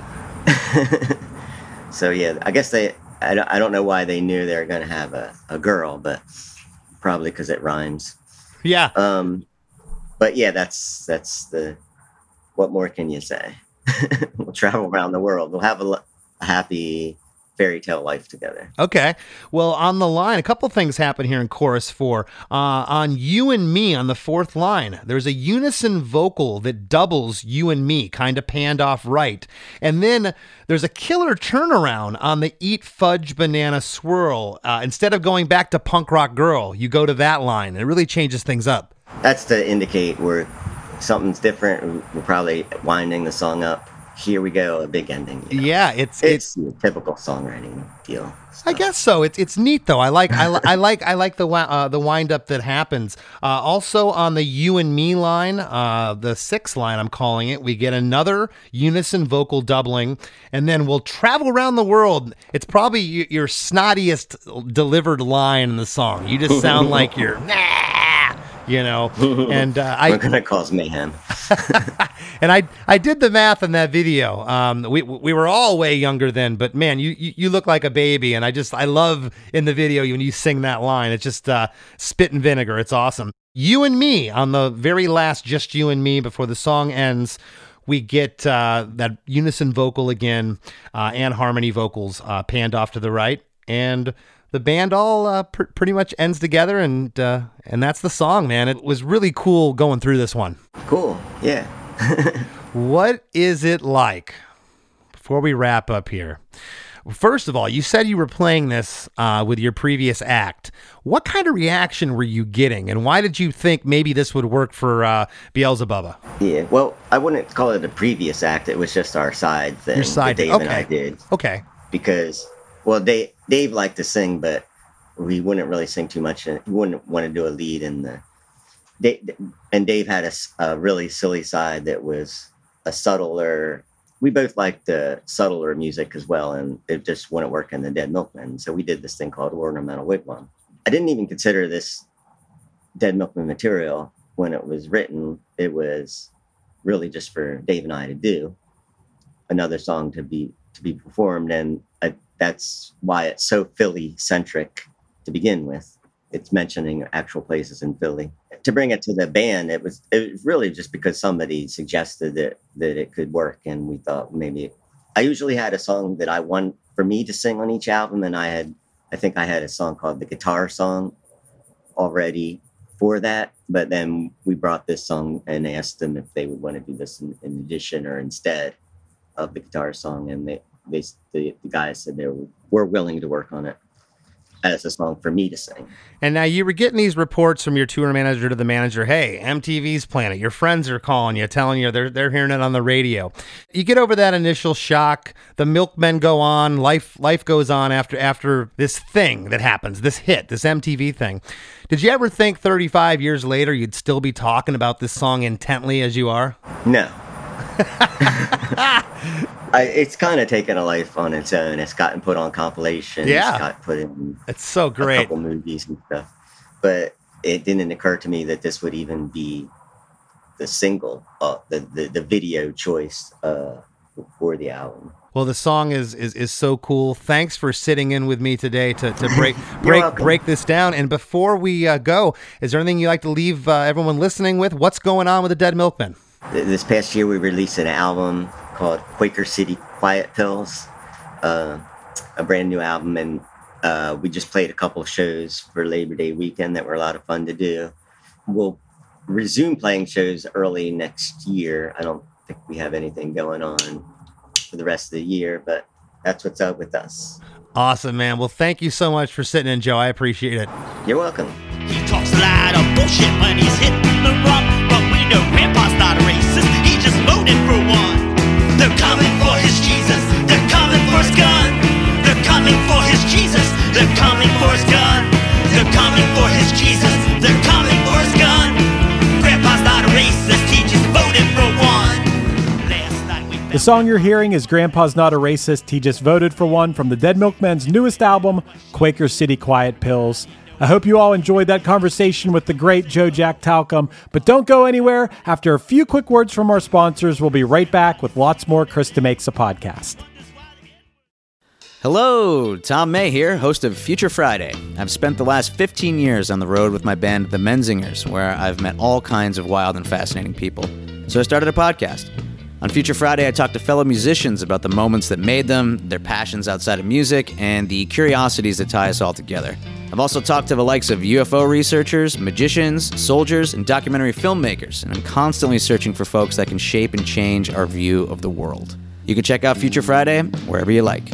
So yeah, I guess I don't know why they knew they were going to have a girl, but probably because it rhymes. Yeah. But yeah, that's what more can you say? We'll travel around the world. We'll have a happy fairy tale life together. Okay. Well, on the line, a couple things happen here in chorus 4. On You and Me, on the 4th line, there's a unison vocal that doubles You and Me, kind of panned off right. And then there's a killer turnaround on the Eat Fudge Banana Swirl. Instead of going back to Punk Rock Girl, you go to that line. It really changes things up. That's to indicate where something's different. We're probably winding the song up. Here we go, a big ending. You know? Yeah, it's a typical songwriting deal. So. I guess so. It's neat though. I like the wind up that happens. Also on the You and Me line, the 6th line, I'm calling it. We get another unison vocal doubling, and then we'll travel around the world. It's probably your snottiest delivered line in the song. You just sound like you're. You know, and we're gonna cause mayhem. And I did the math in that video. We were all way younger then, but man, you look like a baby, and I love in the video when you sing that line. It's just spit and vinegar. It's awesome. You and Me on the very last, Just You and Me before the song ends. We get that unison vocal again, and harmony vocals panned off to the right. and the band all pretty much ends together, and that's the song, man. It was really cool going through this one. Cool, yeah. What is it like, before we wrap up here? First of all, you said you were playing this with your previous act. What kind of reaction were you getting, and why did you think maybe this would work for Beelzebubba? Yeah, well, I wouldn't call it a previous act. It was just our side thing that Dave and I did. Okay. Because, well, Dave liked to sing, but we wouldn't really sing too much. And he wouldn't want to do a lead in the... And Dave had a really silly side that was a subtler... We both liked the subtler music as well, and it just wouldn't work in the Dead Milkmen. So we did this thing called Ornamental Wigwam. I didn't even consider this Dead Milkmen material when it was written. It was really just for Dave and I to do another song to be performed, and that's why it's so Philly-centric to begin with. It's mentioning actual places in Philly. To bring it to the band, it was really just because somebody suggested that it could work, and we thought maybe I usually had a song that I want for me to sing on each album, and I think I had a song called the Guitar Song already for that, but then we brought this song and asked them if they would want to do this in addition or instead of the Guitar Song, and the guys said they were willing to work on it as a song for me to sing. And now you were getting these reports from your tour manager to the manager, hey, MTV's playing it. Your friends are calling you, telling you they're hearing it on the radio. You get over that initial shock. The Milkmen go on. Life goes on after this thing that happens, this hit, this MTV thing. Did you ever think 35 years later you'd still be talking about this song intently as you are? No. It's kind of taken a life on its own. It's gotten put on compilations. Yeah. It's got put in it's so great. A couple movies and stuff. But it didn't occur to me that this would even be the single, the video choice for the album. Well, the song is so cool. Thanks for sitting in with me today to break this down. And before we go, is there anything you'd like to leave everyone listening with? What's going on with the Dead Milkmen? This past year, we released an album called Quaker City Quiet Pills, a brand new album, and we just played a couple of shows for Labor Day weekend that were a lot of fun to do. We'll resume playing shows early next year. I don't think we have anything going on for the rest of the year, but that's what's up with us. Awesome, man. Well, thank you so much for sitting in, Joe. I appreciate it. You're welcome. He talks a lot of bullshit when he's hitting the rock, but we know Grandpa's not a racist. He just voted for one. They're coming for his Jesus. They're coming for his gun. They're coming for his Jesus. They're coming for his gun. They're coming for his Jesus. They're coming for his gun. Grandpa's not a racist. He just voted for one. Last night we The song you're hearing is Grandpa's Not a Racist. He just voted for one from the Dead Milkmen's newest album, Quaker City Quiet Pills. I hope you all enjoyed that conversation with the great Joe Jack Talcum, but don't go anywhere. After a few quick words from our sponsors, we'll be right back with lots more Krista Makes a Podcast. Hello, Tom May here, host of Future Friday. I've spent the last 15 years on the road with my band, The Menzingers, where I've met all kinds of wild and fascinating people. So I started a podcast. On Future Friday, I talk to fellow musicians about the moments that made them, their passions outside of music, and the curiosities that tie us all together. I've also talked to the likes of UFO researchers, magicians, soldiers, and documentary filmmakers, and I'm constantly searching for folks that can shape and change our view of the world. You can check out Future Friday wherever you like.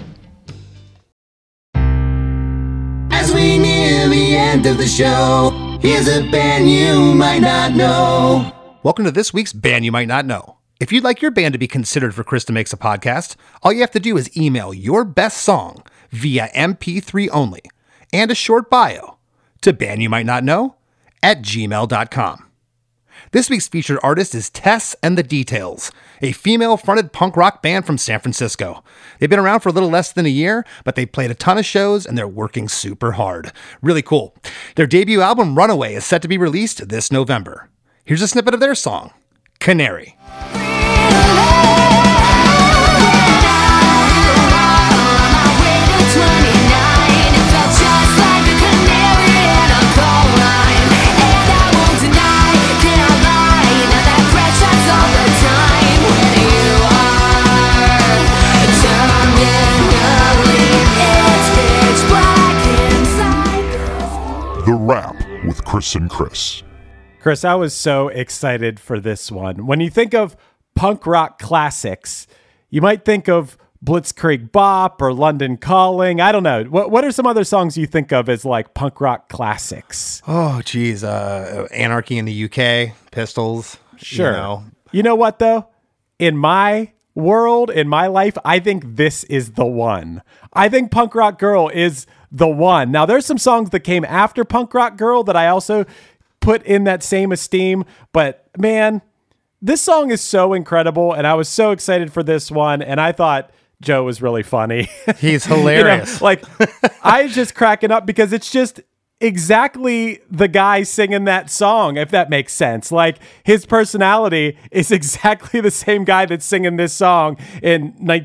As we near the end of the show, here's a band you might not know. Welcome to this week's Band You Might Not Know. If you'd like your band to be considered for Krista Makes a Podcast, all you have to do is email your best song via MP3 only and a short bio to bandyoumightnotknow@gmail.com. This week's featured artist is Tess and the Details, a female-fronted punk rock band from San Francisco. They've been around for a little less than a year, but they've played a ton of shows and they're working super hard. Really cool. Their debut album, Runaway, is set to be released this November. Here's a snippet of their song, Canary. It's pitch black. with Chris and Chris. Chris, I was so excited for this one. When you think of punk rock classics, you might think of Blitzkrieg Bop or London Calling. I don't know. What are some other songs you think of as like punk rock classics? Oh, geez. Anarchy in the UK, Pistols. Sure. You know what, though? In my world, in my life, I think this is the one. I think Punk Rock Girl is the one. Now, there's some songs that came after Punk Rock Girl that I also put in that same esteem, but man, this song is so incredible, and I was so excited for this one, and I thought Joe was really funny. He's hilarious. I was just cracking up because it's just exactly the guy singing that song, if that makes sense. Like, his personality is exactly the same guy that's singing this song in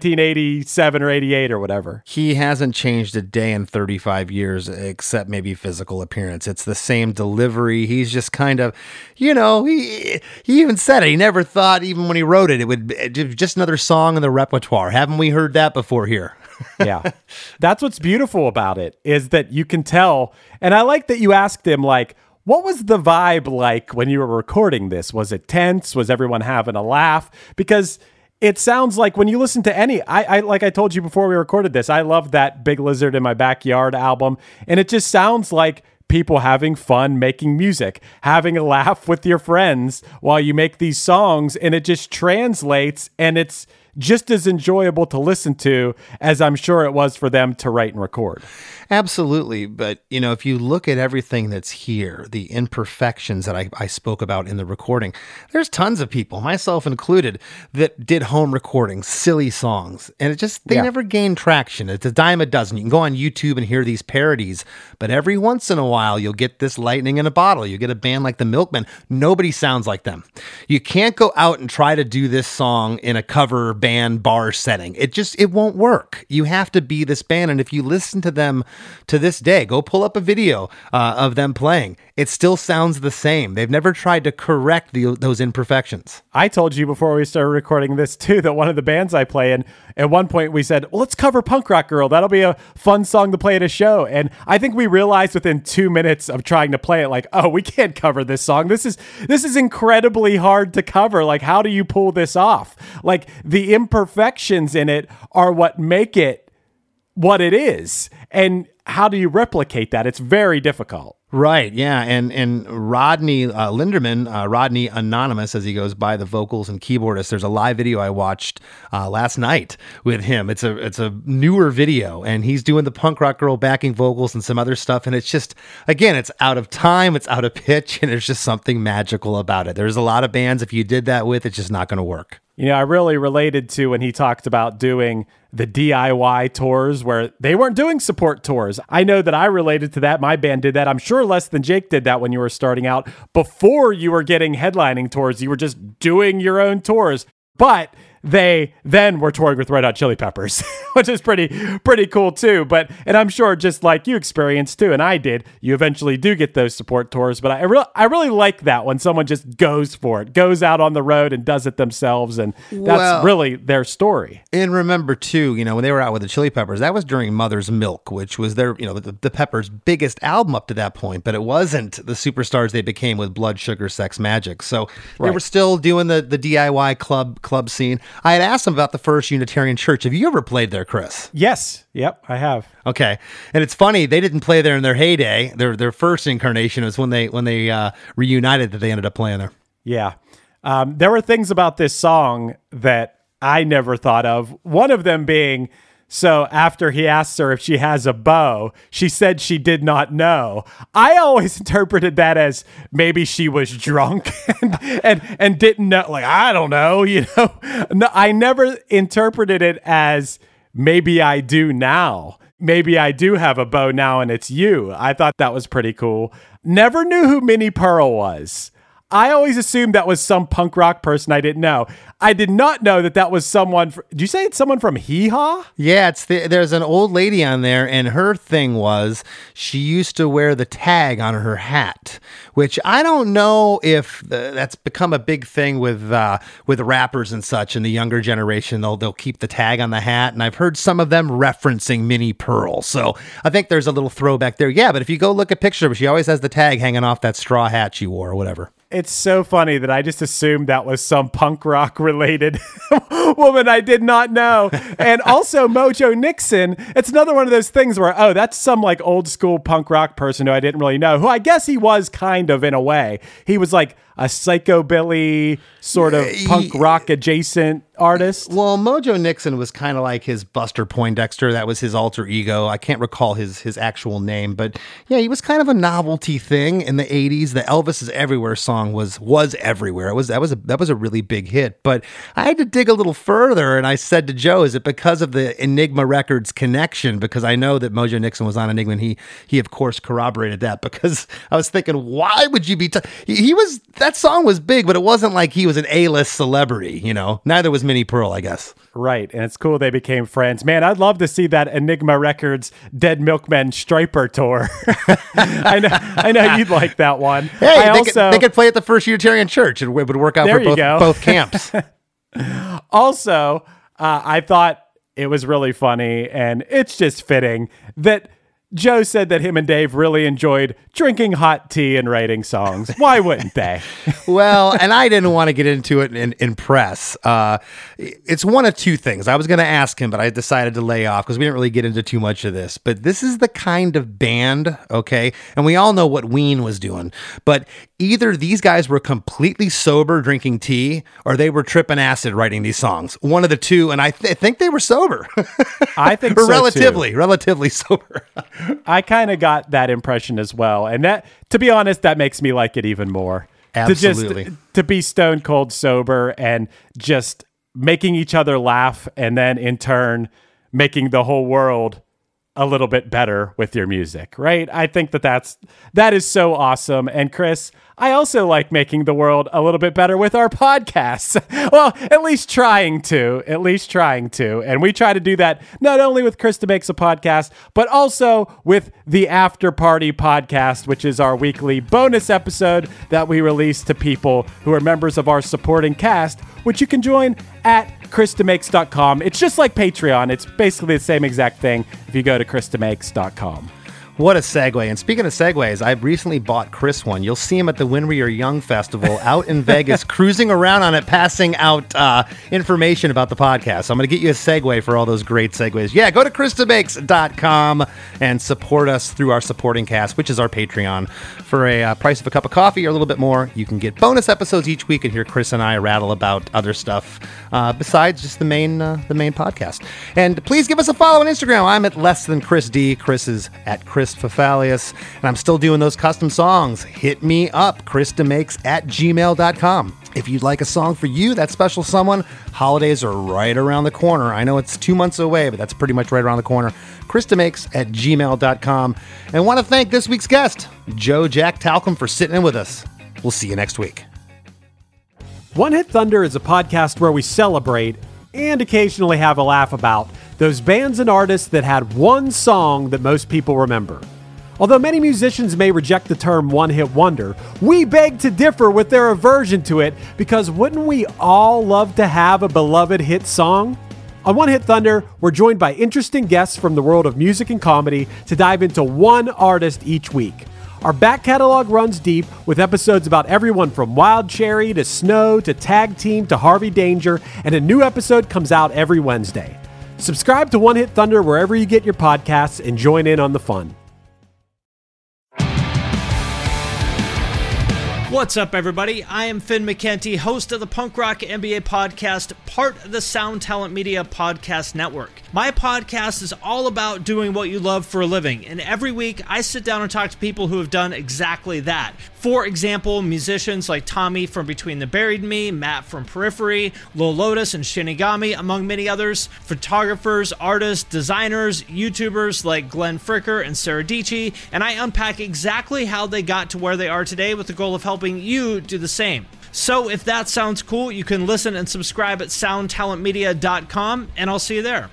1987 or 88 or whatever. He hasn't changed a day in 35 years, except maybe physical appearance. It's the same delivery. He's just kind of, he even said it. He never thought, even when he wrote it, it would be just another song in the repertoire. Haven't we heard that before here? Yeah. That's what's beautiful about it, is that you can tell. And I like that you asked him, like, what was the vibe like when you were recording this? Was it tense? Was everyone having a laugh? Because it sounds like when you listen to any, I like I told you before we recorded this, I love that Big Lizard in My Backyard album. And it just sounds like people having fun making music, having a laugh with your friends while you make these songs. And it just translates, and it's just as enjoyable to listen to as I'm sure it was for them to write and record. Absolutely. But, if you look at everything that's here, the imperfections that I spoke about in the recording, there's tons of people, myself included, that did home recordings, silly songs, and they never gained traction. It's a dime a dozen. You can go on YouTube and hear these parodies, but every once in a while, you'll get this lightning in a bottle. You get a band like the Milkmen. Nobody sounds like them. You can't go out and try to do this song in a cover band bar setting. It won't work. You have to be this band. And if you listen to them to this day, go pull up a video of them playing. It still sounds the same. They've never tried to correct those imperfections. I told you before we started recording this too, that one of the bands I play in, at one point we said, well, let's cover Punk Rock Girl. That'll be a fun song to play at a show. And I think we realized within 2 minutes of trying to play it, like, oh, we can't cover this song. This is incredibly hard to cover. Like, how do you pull this off? Like, the imperfections in it are what make it what it is. And how do you replicate that? It's very difficult. Right, yeah, and Rodney Linderman, Rodney Anonymous, as he goes by, the vocals and keyboardist. There's a live video I watched last night with him. It's a newer video, and he's doing the Punk Rock Girl backing vocals and some other stuff. And it's just, again, it's out of time, it's out of pitch, and there's just something magical about it. There's a lot of bands, if you did that with, it's just not going to work. I really related to when he talked about doing the DIY tours where they weren't doing support tours. I know that I related to that. My band did that. I'm sure Less Than Jake did that when you were starting out. Before you were getting headlining tours, you were just doing your own tours. But they then were touring with Red Hot Chili Peppers, which is pretty cool too. And I'm sure just like you experienced too, and I did, you eventually do get those support tours. But I really like that when someone just goes for it, goes out on the road and does it themselves. And that's really their story. And remember too, when they were out with the Chili Peppers, that was during Mother's Milk, which was their, the Peppers' biggest album up to that point. But it wasn't the superstars they became with Blood, Sugar, Sex, Magic. So they were still doing the DIY club scene. I had asked them about the First Unitarian Church. Have you ever played there, Chris? Yes. Yep, I have. Okay. And it's funny, they didn't play there in their heyday. Their first incarnation was when they reunited that they ended up playing there. Yeah. There were things about this song that I never thought of. One of them being, so after he asks her if she has a bow, she said she did not know. I always interpreted that as maybe she was drunk and didn't know. Like, I don't know, No, I never interpreted it as maybe I do now. Maybe I do have a bow now and it's you. I thought that was pretty cool. Never knew who Minnie Pearl was. I always assumed that was some punk rock person I didn't know. I did not know that was someone. Did you say it's someone from Hee Haw? Yeah, there's an old lady on there, and her thing was she used to wear the tag on her hat, which I don't know if that's become a big thing with rappers and such in the younger generation. They'll keep the tag on the hat, and I've heard some of them referencing Minnie Pearl. So I think there's a little throwback there. Yeah, but if you go look at a picture of her, she always has the tag hanging off that straw hat she wore or whatever. It's so funny that I just assumed that was some punk rock related woman I did not know. And also Mojo Nixon, it's another one of those things where, oh, that's some like old school punk rock person who I didn't really know, who I guess he was kind of in a way. He was like a psychobilly sort of punk rock adjacent artist. Well, Mojo Nixon was kind of like his Buster Poindexter. That was his alter ego. I can't recall his actual name, but yeah, he was kind of a novelty thing in the 80s. The Elvis is Everywhere song was everywhere. That was a really big hit, but I had to dig a little further, and I said to Joe, is it because of the Enigma Records connection? Because I know that Mojo Nixon was on Enigma, and he of course corroborated that, because I was thinking, why would you be that song was big, but it wasn't like he was an A-list celebrity, you know. Neither was Minnie Pearl, I guess. Right, and it's cool they became friends. Man, I'd love to see that Enigma Records Dead Milkmen Striper tour. I know you'd like that one. Hey, they could play at the First Unitarian Church. It would work out for both camps. Also, I thought it was really funny, and it's just fitting that Joe said that him and Dave really enjoyed drinking hot tea and writing songs. Why wouldn't they? Well, and I didn't want to get into it in press. It's one of two things. I was going to ask him, but I decided to lay off because we didn't really get into too much of this. But this is the kind of band, okay? And we all know what Ween was doing. But either these guys were completely sober drinking tea, or they were tripping acid writing these songs. One of the two, and I think they were sober. I think so, relatively sober. I kind of got that impression as well. And that, to be honest, that makes me like it even more. Absolutely. To be stone cold sober and just making each other laugh, and then in turn making the whole world a little bit better with your music, right? I think that is so awesome. And Chris, I also like making the world a little bit better with our podcasts. Well, at least trying to. And we try to do that not only with Krista Makes a Podcast, but also with the After Party Podcast, which is our weekly bonus episode that we release to people who are members of our supporting cast, which you can join at KristaMakes.com. It's just like Patreon. It's basically the same exact thing if you go to KristaMakes.com. What a segue. And speaking of segues, I recently bought Chris one. You'll see him at the When We Are Young Festival out in Vegas, cruising around on it, passing out information about the podcast. So I'm going to get you a segue for all those great segues. Yeah, go to KristaMakes.com and support us through our supporting cast, which is our Patreon. For a price of a cup of coffee or a little bit more, you can get bonus episodes each week and hear Chris and I rattle about other stuff besides just the main podcast. And please give us a follow on Instagram. I'm at Less Than Chris D. Chris is at Chris Fafalius, and I'm still doing those custom songs. Hit me up, KristaMakes@gmail.com. If you'd like a song for you, that special someone, holidays are right around the corner. I know it's 2 months away, but that's pretty much right around the corner. KristaMakes@gmail.com. And I want to thank this week's guest, Joe Jack Talcum, for sitting in with us. We'll see you next week. One Hit Thunder is a podcast where we celebrate and occasionally have a laugh about those bands and artists that had one song that most people remember. Although many musicians may reject the term one-hit wonder, we beg to differ with their aversion to it, because wouldn't we all love to have a beloved hit song? On One Hit Thunder, we're joined by interesting guests from the world of music and comedy to dive into one artist each week. Our back catalog runs deep, with episodes about everyone from Wild Cherry to Snow to Tag Team to Harvey Danger, and a new episode comes out every Wednesday. Subscribe to One Hit Thunder wherever you get your podcasts and join in on the fun. What's up, everybody? I am Finn McKenty, host of the Punk Rock MBA podcast, part of the Sound Talent Media Podcast Network. My podcast is all about doing what you love for a living, and every week I sit down and talk to people who have done exactly that. For example, musicians like Tommy from Between the Buried and Me, Matt from Periphery, Lil Lotus and Shinigami, among many others, photographers, artists, designers, YouTubers like Glenn Fricker and Sarah Dici, and I unpack exactly how they got to where they are today with the goal of helping you do the same. So if that sounds cool, you can listen and subscribe at soundtalentmedia.com, and I'll see you there.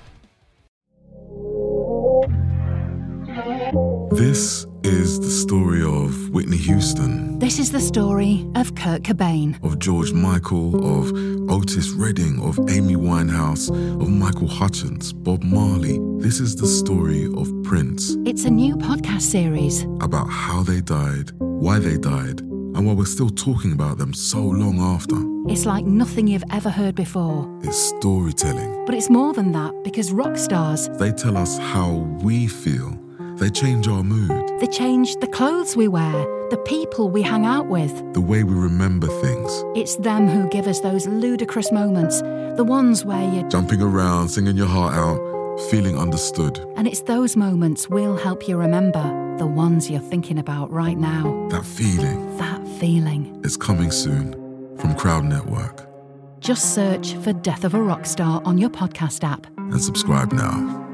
This is the story of Whitney Houston. This is the story of Kurt Cobain. Of George Michael, of Otis Redding, of Amy Winehouse, of Michael Hutchence, Bob Marley. This is the story of Prince. It's a new podcast series about how they died, why they died, and why we're still talking about them so long after. It's like nothing you've ever heard before. It's storytelling. But it's more than that, because rock stars, they tell us how we feel. They change our mood. They change the clothes we wear, the people we hang out with, the way we remember things. It's them who give us those ludicrous moments, the ones where you're jumping around, singing your heart out, feeling understood. And it's those moments we'll help you remember, the ones you're thinking about right now. That feeling. That feeling. It's coming soon from Crowd Network. Just search for Death of a Rock Star on your podcast app. And subscribe now.